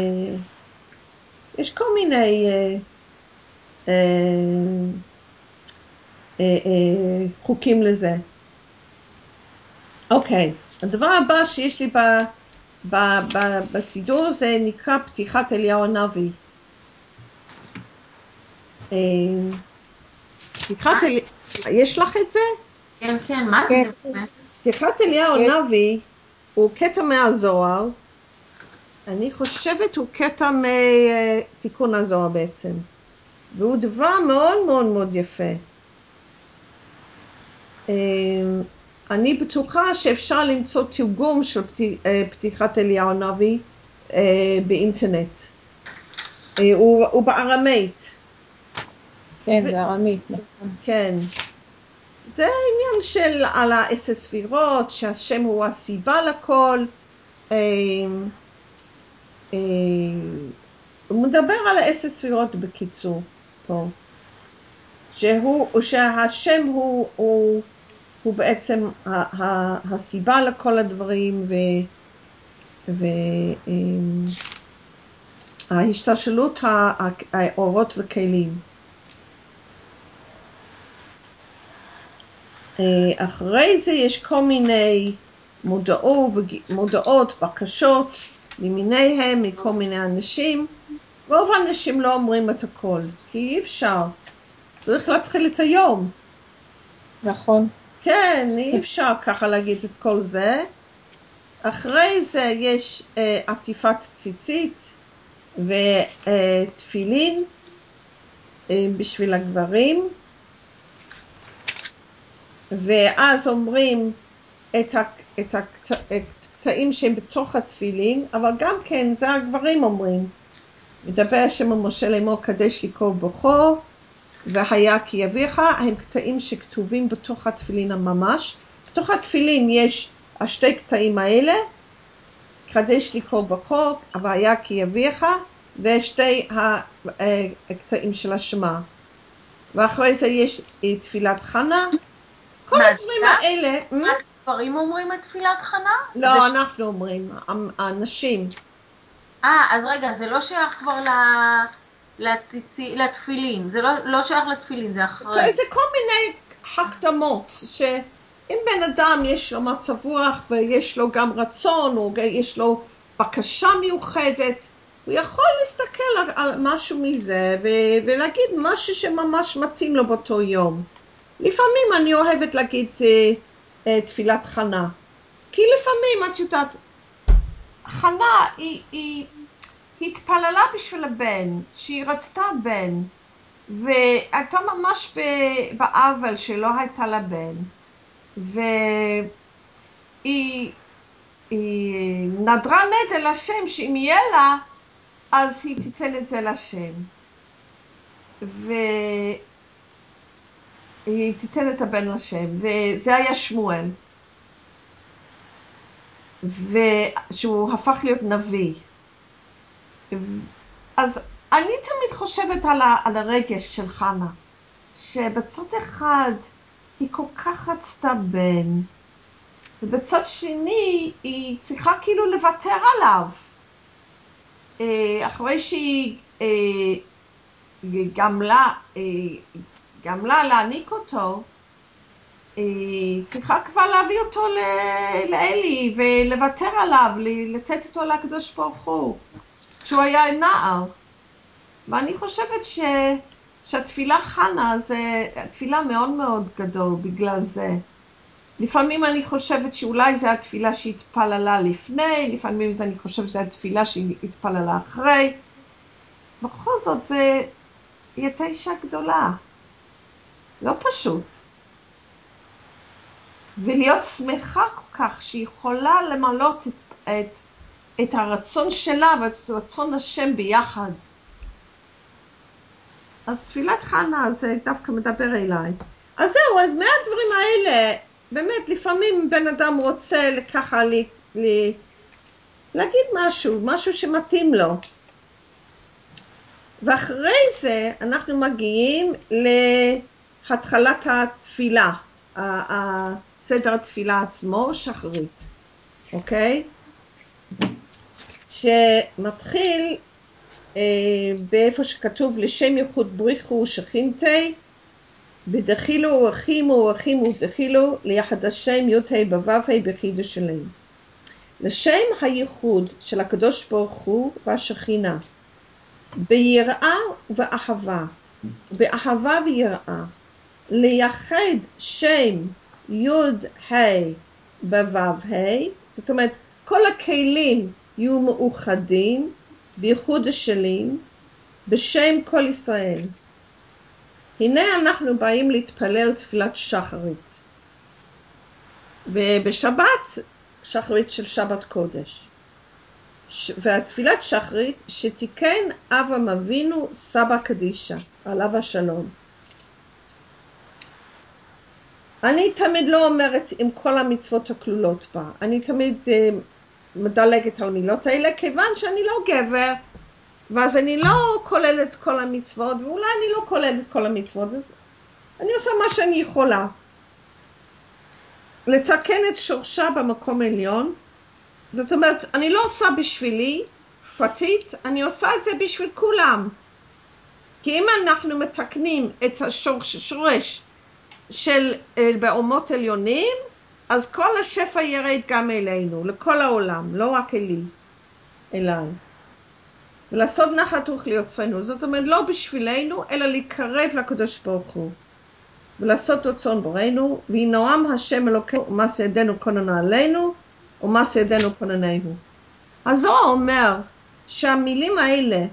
יש כל מיני אה, אה, אה, אה, חוקים לזה. אוקיי, הדבר הבא שיש לי ב, ב, ב, בסידור זה נקרא פתיחת אליהו הנביא. אה, פתיחת אליהו, יש לך את זה? כן, כן, מה זה? פתיחת אליהו הנביא הוא קטע מהזוהר, אני חושבת הוא קטע מתיקון הזוהר בעצם, והוא דבר מאוד מאוד מאוד יפה. אני בטוחה שאפשר למצוא תרגום של פתיחת אליהו הנביא באינטרנט. הוא, הוא בארמית. כן, זה ארמית. כן. זה עניין של על העשר ספירות, שהשם הוא הסיבה לכל. הוא מדבר על העשר ספירות בקיצור פה. שהוא, שהשם הוא, הוא, הוא בעצם הסיבה לכל הדברים, ו, וההשתלשלות האורות וכלים. אחרי זה יש כל מיני מודעות, מודעות, בקשות למיניהם, מכל מיני אנשים. רוב האנשים לא אומרים את הכל, כי אי אפשר. צריך להתחיל את היום. נכון. כן, אי אפשר ככה להגיד את כל זה. אחרי זה יש אה, עטיפת ציצית ותפילין אה, בשביל הגברים. ואז אומרים את, ה, את הקטעים שהם בתוך התפילין, אבל גם כן זה הגברים אומרים. מדבר השם על משה לאמור קדש לי כל בכור, והיה כי יביך, הם קטעים שכתובים בתוך התפילין הממש. בתוך התפילין יש השתי קטעים האלה, קדש לי כל בכור, והיה כי יביך, ושתי הקטעים של השמה. ואחרי זה יש תפילת חנה. כל הדברים האלה... מה הגברים אומרים את תפילת חנה? לא, אנחנו אומרים, האנשים. אה, אז רגע, זה לא שייך כבר לתפילין, זה לא שייך לתפילין, זה אחרי. זה כל מיני הקדמות, שאם בן אדם יש לו מצב רוח ויש לו גם רצון, או יש לו בקשה מיוחדת, הוא יכול להסתכל על משהו מזה ולהגיד משהו שממש מתאים לו באותו יום. לפעמים אני אוהבת להגיד תפילת חנה, כי לפעמים את יודעת, חנה היא, היא, היא התפללה בשביל הבן, שהיא רצתה בן, והייתה ממש בעוול שלא הייתה לה בן, והיא היא נדרה נדל לשם שאם יהיה לה, אז היא תיתן את זה לשם. והיא תיתן את הבן לשם, וזה היה שמואל. ושהוא הפך להיות נביא. אז אני תמיד חושבת על, ה, על הרגש של חנה, שבצד אחד היא כל כך רצתה בן, ובצד שני היא צריכה כאילו לוותר עליו. אחרי שהיא גמלה, גמלה להעניק אותו, היא צריכה כבר להביא אותו לאלי ולוותר עליו, לתת אותו לקדוש ברוך הוא, כשהוא היה נער. ואני חושבת ש... שהתפילה חנה זה תפילה מאוד מאוד גדול בגלל זה. לפעמים אני חושבת שאולי זה התפילה שהתפללה לפני, לפעמים זה אני חושבת שזה התפילה שהתפללה אחרי. בכל זאת זה הייתה אישה גדולה. לא פשוט. ולהיות שמחה כל כך שהיא יכולה למלות את, את, את הרצון שלה ואת רצון השם ביחד. אז תפילת חנה זה דווקא מדבר אליי. אז זהו, אז מהדברים האלה, באמת לפעמים בן אדם רוצה ככה לי, לי, להגיד משהו, משהו שמתאים לו. ואחרי זה אנחנו מגיעים להתחלת התפילה, סדר התפילה עצמו, שחרית, אוקיי? שמתחיל אה, באיפה שכתוב לשם ייחוד בריחו שכינתי, בדחילו ורחימו ורחימו דחילו ליחד השם י"ה בו"ה בחידוש שלהם. לשם הייחוד של הקדוש ברוך הוא והשכינה, ביראה ובאהבה, באהבה ויראה, לייחד שם י"ה בו"ה, זאת אומרת כל הכלים יהיו מאוחדים בייחוד השלים בשם כל ישראל. הנה אנחנו באים להתפלל תפילת שחרית, ובשבת שחרית של שבת קודש, והתפילת שחרית שתיקן אברהם אבינו סבא קדישה עליו השלום. אני תמיד לא אומרת עם כל המצוות הכלולות בה, אני תמיד uh, מדלגת על מילות האלה, כיוון שאני לא גבר, ואז אני לא כוללת כל המצוות, ואולי אני לא כוללת כל המצוות, אז אני עושה מה שאני יכולה. לתקן את שורשה במקום עליון, זאת אומרת, אני לא עושה בשבילי, פרטית, אני עושה את זה בשביל כולם. כי אם אנחנו מתקנים את השורש, שורש של באומות עליונים, אז כל השפע ירד גם אלינו, לכל העולם, לא רק אלי, אליי. ולעשות נחת רוח ליוצרנו, זאת אומרת לא בשבילנו, אלא להיקרב לקדוש ברוך הוא. ולעשות רצון בוראנו, וינועם השם אלוקינו, ומעשה ידינו כוננה עלינו, ומעשה ידינו כוננהו. הזוהר אומר שהמילים האלה,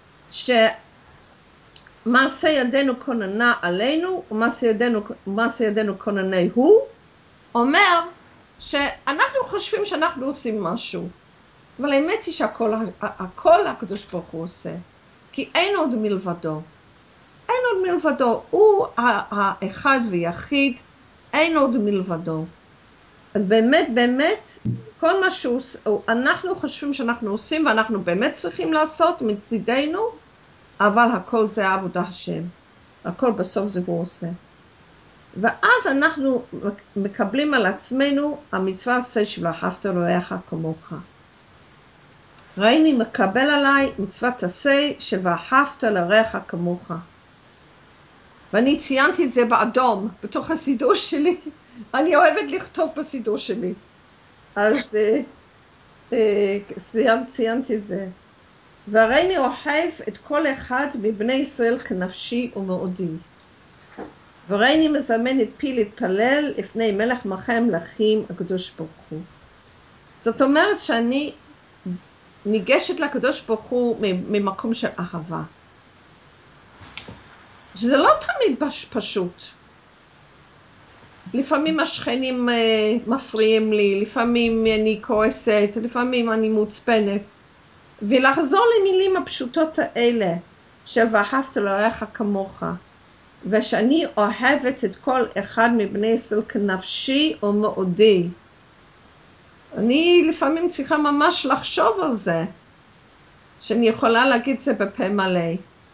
שמעשה ידינו כוננה עלינו, ומעשה ידינו, ומעשה ידינו כוננהו, אומר שאנחנו חושבים שאנחנו עושים משהו. אבל האמת היא שהכל הכל הקדוש ברוך הוא עושה, כי אין עוד מלבדו. אין עוד מלבדו, הוא האחד ויחיד, אין עוד מלבדו. אז באמת, באמת, כל מה שאנחנו חושבים שאנחנו עושים, ואנחנו באמת צריכים לעשות מצידנו, אבל הכל זה עבודה השם. הכל בסוף זה הוא עושה. ואז אנחנו מקבלים על עצמנו המצווה עשה ואהבת לרעך כמוך. ראיני מקבל עליי מצוות עשה ואהבת לרעך כמוך. ואני ציינתי את זה באדום, בתוך הסידור שלי. אני אוהבת לכתוב בסידור שלי. אז אה, אה, ציינ, ציינתי את זה. והראיני אוהב את כל אחד מבני ישראל כנפשי ומאודי. וראיני מזמן את פי להתפלל לפני מלך מלכי המלכים הקדוש ברוך הוא. זאת אומרת שאני ניגשת לקדוש ברוך הוא ממקום של אהבה. שזה לא תמיד פשוט. לפעמים השכנים מפריעים לי, לפעמים אני כועסת, לפעמים אני מוצפנת. ולחזור למילים הפשוטות האלה של ואהבת לרעך כמוך, ושאני אוהבת את כל אחד מבני ישראל כנפשי או מאודי. אני לפעמים צריכה ממש לחשוב על זה, שאני יכולה להגיד את זה בפה מלא.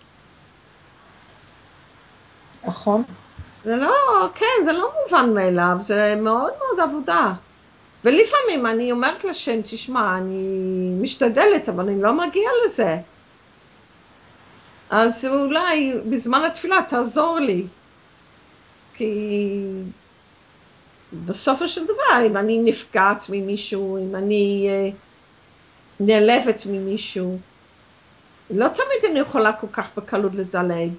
נכון. זה לא, כן, זה לא מובן מאליו, זה מאוד מאוד עבודה. ולפעמים אני אומרת לשם, תשמע, אני משתדלת, אבל אני לא מגיעה לזה. אז אולי בזמן התפילה תעזור לי. כי בסופו של דבר, אם אני נפגעת ממישהו, אם אני uh, נעלבת ממישהו, לא תמיד אני יכולה כל כך בקלות לדלג.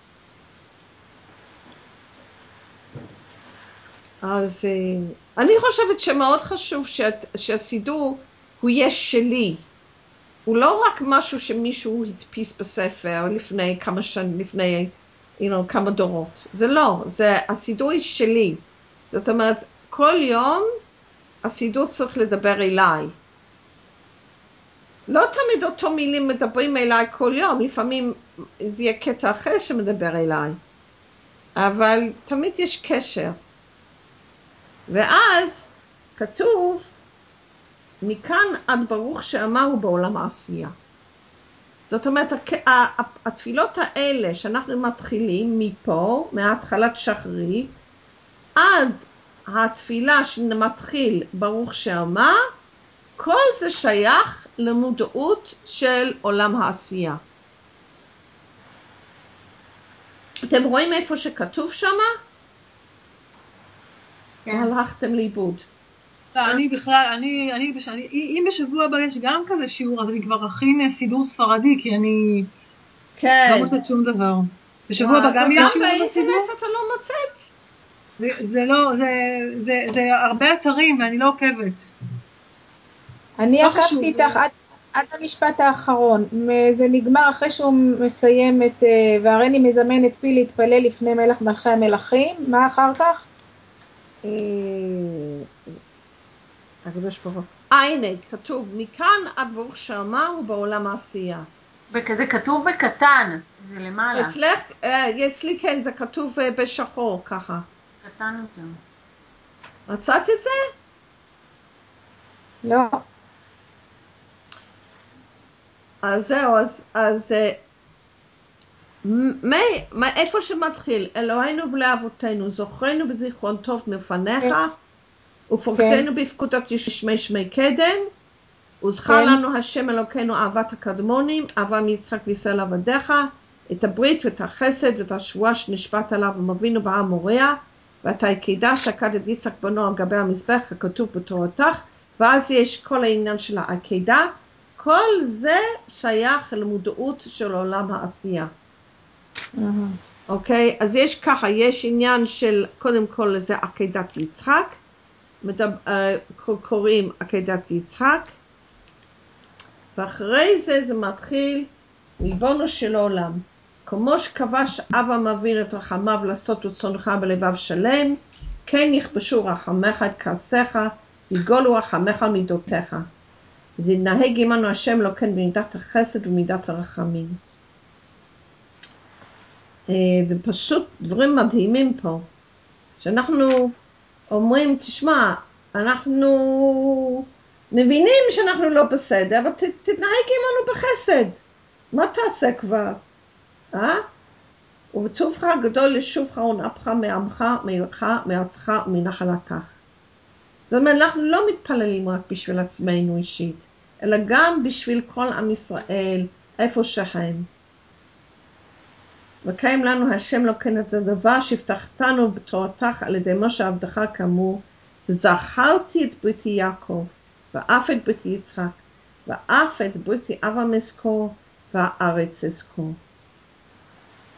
אז uh, אני חושבת שמאוד חשוב שאת, שהסידור הוא יהיה שלי. הוא לא רק משהו שמישהו הדפיס בספר לפני כמה שנים, לפני you know, כמה דורות. זה לא, זה הסידור שלי. זאת אומרת, כל יום הסידור צריך לדבר אליי. לא תמיד אותו מילים מדברים אליי כל יום, לפעמים זה יהיה קטע אחר שמדבר אליי. אבל תמיד יש קשר. ואז כתוב, מכאן עד ברוך שאמרו בעולם העשייה. זאת אומרת, התפילות האלה שאנחנו מתחילים מפה, מהתחלת שחרית, עד התפילה שמתחיל ברוך שאמר, כל זה שייך למודעות של עולם העשייה. אתם רואים איפה שכתוב שמה? כן. הלכתם לאיבוד. לא, אני בכלל, אני, אני, אני, אם בשבוע הבא יש גם כזה שיעור, אז אני כבר אכין סידור ספרדי, כי אני כן. לא מוצאת שום דבר. בשבוע הבא גם יש שיעור בסידור? באינטרנט אתה לא מוצאת? זה, זה לא, זה, זה, זה הרבה אתרים ואני לא עוקבת. אני לא עקבתי חשוב. איתך עד, עד המשפט האחרון. זה נגמר אחרי שהוא מסיים את, והריני מזמן את פי להתפלל לפני מלך מלכי המלכים. מה אחר כך? הקדוש ברוך הוא. הנה, כתוב, מכאן עד ברוך שאמר הוא בעולם העשייה. וכזה כתוב בקטן, זה למעלה. אצלך, אצלי כן, זה כתוב בשחור, ככה. קטן יותר. מצאת את זה? לא. אז זהו, אז, אז מה, מה, איפה שמתחיל? אלוהינו ולאבותינו, זוכרנו בזיכרון טוב מפניך, כן. ופקדנו כן. בפקודת ישמי שמי קדם, וזכר כן. לנו השם אלוקינו אהבת הקדמונים, אברהם יצחק וישראל עבדיך, את הברית ואת החסד ואת השבועה שנשבעת עליו ומבינו בעם מוריה, ואתה קידשת עקד את יצחק בנו על גבי המזבח הכתוב בתורתך, ואז יש כל העניין של העקידה, כל זה שייך למודעות של עולם העשייה. אוקיי, אז יש ככה, יש עניין של, קודם כל זה עקידת יצחק, קוראים עקידת יצחק, ואחרי זה זה מתחיל ריבונו של עולם, כמו שכבש אברהם אבינו את רחמיו לעשות רצונך בלבב שלם, כן יכבשו רחמיך את כעסיך, יגולו רחמיך מידותיך. ונהג עמנו השם אלוקינו במידת החסד ומידת הרחמים. זה פשוט דברים מדהימים פה, שאנחנו אומרים, תשמע, אנחנו מבינים שאנחנו לא בסדר, אבל ת, תתנהג עמנו בחסד. מה תעשה כבר? אה? ובטובך הגדול לשובך ונאפך מעמך, מעירך, מארצך ומנחלתך. זאת אומרת, אנחנו לא מתפללים רק בשביל עצמנו אישית, אלא גם בשביל כל עם ישראל, איפה שהם. וקיים לנו השם לוקן את הדבר שהבטחתנו בתורתך על ידי משה עבדך כאמור, וזכרתי את בריתי יעקב, ואף את בריתי יצחק, ואף את בריתי אברהם אזכור, והארץ אזכור.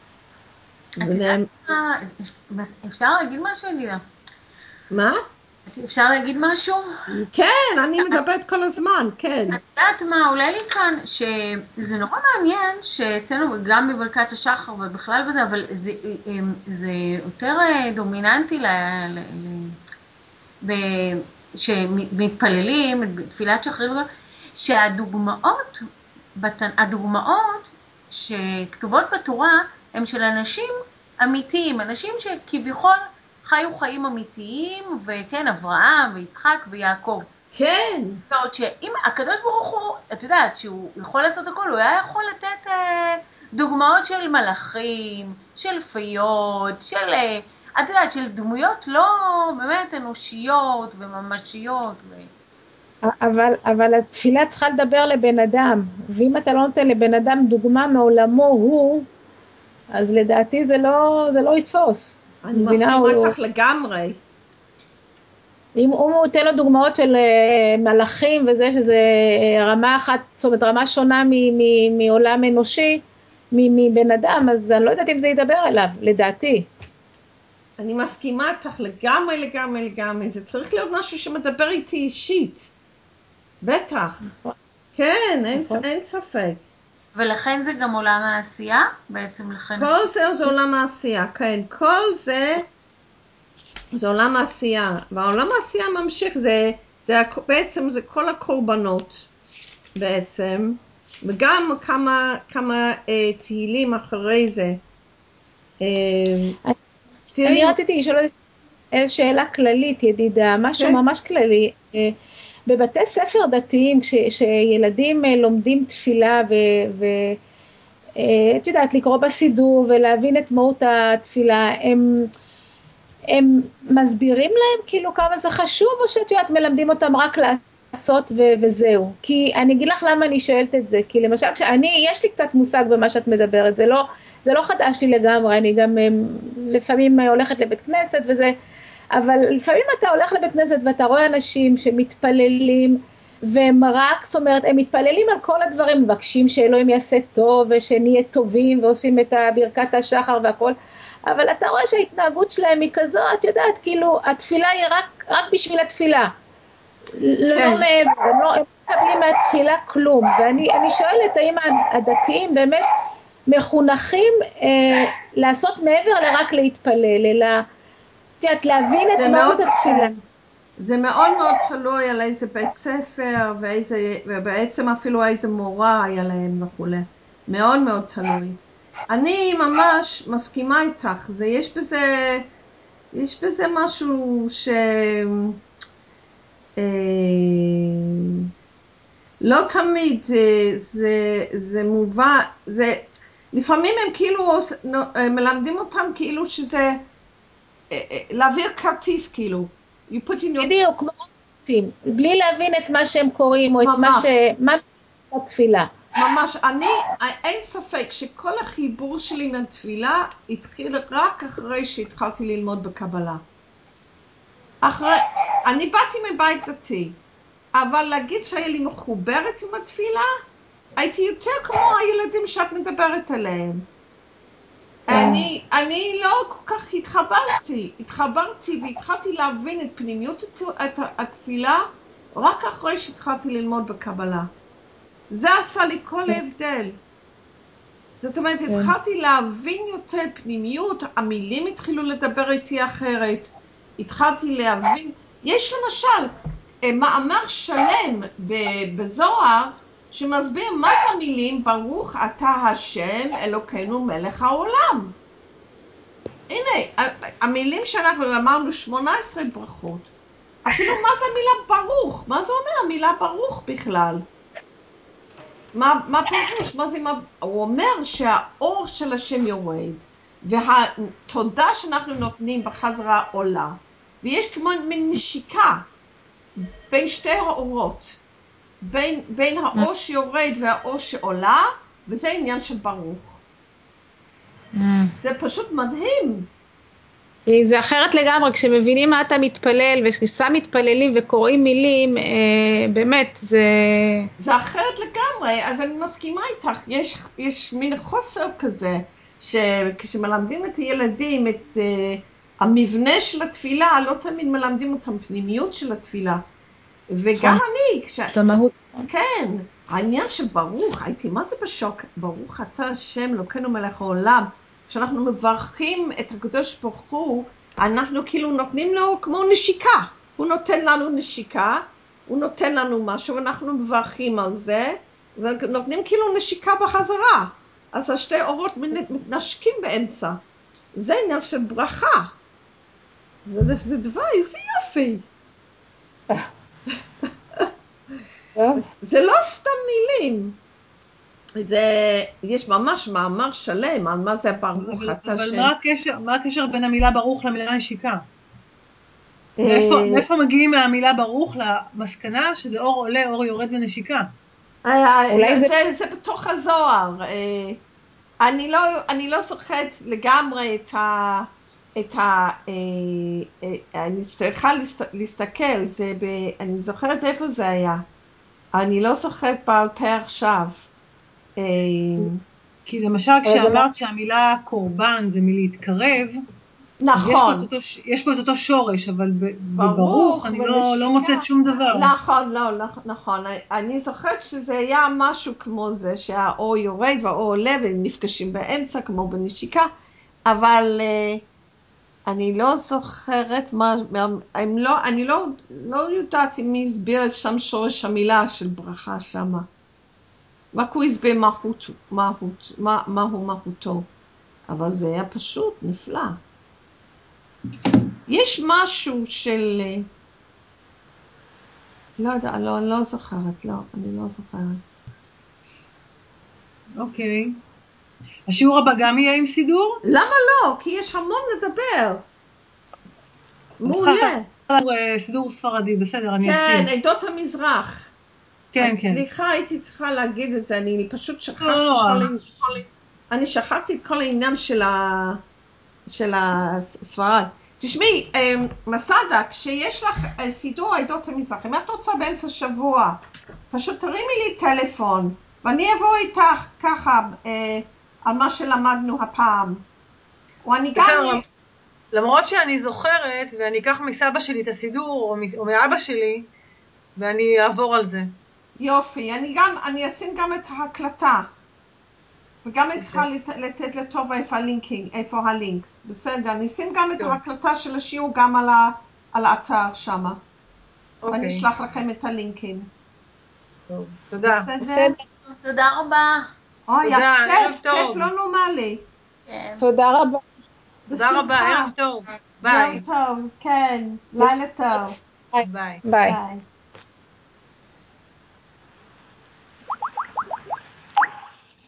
את יודעת מה, אפשר להגיד משהו, אלילה? מה? את אפשר להגיד משהו? כן, אני מדברת כל הזמן, כן. את יודעת מה, עולה לי כאן שזה נורא מעניין שאצלנו גם בברכת השחר ובכלל בזה, אבל זה, זה יותר דומיננטי ל... ל... ב... שמתפללים, בתפילת שחרית, שהדוגמאות, הדוגמאות שכתובות בתורה הם של אנשים אמיתיים, אנשים שכביכול חיו חיים אמיתיים, וכן, אברהם ויצחק ויעקב. כן. זאת שאם הקדוש ברוך הוא, את יודעת, שהוא יכול לעשות הכל, הוא היה יכול לתת אה, דוגמאות של מלאכים, של פיות, של, אה, את יודעת, של דמויות לא באמת אנושיות וממשיות. ו... אבל, אבל התפילה צריכה לדבר לבן אדם, ואם אתה לא נותן לבן אדם דוגמה מעולמו הוא, אז לדעתי זה לא, זה לא יתפוס. אני מסכימה איתך לגמרי. אם הוא נותן לו דוגמאות של מלאכים וזה, שזה רמה אחת, זאת אומרת רמה שונה מעולם אנושי, מבן אדם, אז אני לא יודעת אם זה ידבר אליו, לדעתי. אני מסכימה איתך לגמרי, לגמרי, לגמרי. זה צריך להיות משהו שמדבר איתי אישית. בטח. כן, אין, אין ספק. ולכן זה גם עולם העשייה? בעצם לכן... כל זה זה עולם העשייה, כן. כל זה זה עולם העשייה. והעולם העשייה ממשיך, זה, זה בעצם זה כל הקורבנות בעצם. וגם כמה, כמה אה, תהילים אחרי זה. אה, תראי... אני רציתי לשאול איזו שאלה כללית, ידידה, משהו כן. ממש כללי. אה, בבתי ספר דתיים, כש, שילדים לומדים תפילה ואת יודעת, לקרוא בסידור ולהבין את מהות התפילה, הם, הם מסבירים להם כאילו כמה זה חשוב, או שאת יודעת, מלמדים אותם רק לעשות ו, וזהו? כי אני אגיד לך למה אני שואלת את זה, כי למשל, כשאני, יש לי קצת מושג במה שאת מדברת, זה לא, זה לא חדש לי לגמרי, אני גם לפעמים הולכת לבית כנסת וזה, אבל לפעמים אתה הולך לבית כנסת ואתה רואה אנשים שמתפללים והם רק, זאת אומרת, הם מתפללים על כל הדברים, מבקשים שאלוהים יעשה טוב ושנהיה טובים ועושים את ברכת השחר והכל, אבל אתה רואה שההתנהגות שלהם היא כזו, את יודעת, כאילו התפילה היא רק, רק בשביל התפילה, לא מעבר, הם לא מקבלים מהתפילה כלום, ואני אני שואלת האם הדתיים באמת מחונכים אה, לעשות מעבר לרק להתפלל, אלא תיאת, להבין את מהות התפילה. זה מאוד מאוד תלוי על איזה בית ספר, ואיזה, ובעצם אפילו איזה מורה היה להם וכו'. מאוד מאוד תלוי. אני ממש מסכימה איתך, זה, יש בזה, יש בזה משהו ש... אה, לא תמיד זה, זה, זה מובן, זה, לפעמים הם כאילו מלמדים אותם כאילו שזה, להעביר כרטיס כאילו. בדיוק, כמו כרטיסים, בלי להבין את מה שהם קוראים, או את מה ש... מה התפילה. ממש, אני, אין ספק שכל החיבור שלי מהתפילה התחיל רק אחרי שהתחלתי ללמוד בקבלה. אחרי, אני באתי מבית דתי, אבל להגיד שהיה לי מחוברת עם התפילה, הייתי יותר כמו הילדים שאת מדברת עליהם. אני, אני לא כל כך התחברתי, התחברתי והתחלתי להבין את פנימיות התפילה רק אחרי שהתחלתי ללמוד בקבלה. זה עשה לי כל ההבדל. זאת אומרת, התחלתי להבין יותר פנימיות, המילים התחילו לדבר איתי אחרת, התחלתי להבין, יש למשל מאמר שלם בזוהר, שמסביר מה זה המילים ברוך אתה השם אלוקינו מלך העולם. הנה, המילים שאנחנו אמרנו שמונה עשרה ברכות. אפילו מה זה המילה ברוך? מה זה אומר המילה ברוך בכלל? מה, מה פירוש? מה זה מה... הוא אומר שהאור של השם יורד, והתודה שאנחנו נותנים בחזרה עולה, ויש כמו מין נשיקה בין שתי האורות. בין, בין האור שיורד והאור שעולה, וזה עניין של ברוך. Mm. זה פשוט מדהים. זה אחרת לגמרי, כשמבינים מה אתה מתפלל, וכשסתם מתפללים וקוראים מילים, אה, באמת, זה... זה אחרת לגמרי, אז אני מסכימה איתך, יש, יש מין חוסר כזה, שכשמלמדים את הילדים את, המבנה של התפילה, לא תמיד מלמדים אותם פנימיות של התפילה. וגם אני, כש... כן, העניין שברוך, הייתי מה זה בשוק, ברוך אתה השם, אלוקינו מלך העולם, כשאנחנו מברכים את הקדוש ברוך הוא, אנחנו כאילו נותנים לו כמו נשיקה, הוא נותן לנו נשיקה, הוא נותן לנו משהו, ואנחנו מברכים על זה, אז נותנים כאילו נשיקה בחזרה, אז השתי אורות מתנשקים באמצע, זה עניין של ברכה, זה דבר, איזה יופי. זה לא סתם מילים, זה, יש ממש מאמר שלם על מה זה ברוך אתה אבל השם. מה הקשר, מה הקשר בין המילה ברוך למילה נשיקה? מאיפה מגיעים מהמילה ברוך למסקנה שזה אור עולה, אור יורד ונשיקה? אולי זה זה בתוך הזוהר. אני לא אני לא זוכרת לגמרי את ה את ה אני צריכה להסתכל, זה ב, אני זוכרת איפה זה היה. אני לא זוכרת בעל פה עכשיו. כי למשל כשאמרת שהמילה קורבן זה מלהתקרב, נכון. יש פה את אותו שורש, אבל בברוך אני לא מוצאת שום דבר. נכון, לא, נכון. אני זוכרת שזה היה משהו כמו זה, שהאור יורד והאור עולה והם נפגשים באמצע כמו בנשיקה, אבל אני לא זוכרת מה, אני לא יודעת אם מי הסביר את שם שורש המילה של ברכה שמה. רק הוא הסביר מהות, מהות, מה, מהו מהותו. אבל זה היה פשוט נפלא. יש משהו של... לא יודע, לא, אני לא זוכרת, לא, אני לא זוכרת. אוקיי. השיעור הבא גם יהיה עם סידור? למה לא? כי יש המון לדבר. מעולה. סידור ספרדי, בסדר, אני אשים. אשים. כן, עדות המזרח. כן, כן. סליחה, הייתי צריכה להגיד את זה, אני פשוט שכחתי לא, כל לא. העניין, אני שכחתי את כל העניין של ה... של הספרד. תשמעי, מסעדה, כשיש לך סידור עדות המזרח, אם את רוצה באמצע שבוע, פשוט תרימי לי טלפון, ואני אבוא איתך ככה על מה שלמדנו הפעם. ואני גם... למרות שאני זוכרת, ואני אקח מסבא שלי את הסידור, או מאבא שלי, ואני אעבור על זה. יופי, אני גם, אני אשים גם את ההקלטה. וגם אני צריכה לתת לטובה איפה הלינקינג, איפה הלינקס. בסדר, אני אשים גם את ההקלטה של השיעור גם על, ה, על האתר שמה. אוקיי. ואני אשלח לכם את הלינקים. טוב, תודה. בסדר? תודה רבה. אוי, תודה, ערב כיף, טוב. כיף לא נורמלי. כן. תודה רבה. תודה רבה, ערב טוב. ביי. יום טוב, כן. לילה טוב. ביי. ביי. ביי. ביי.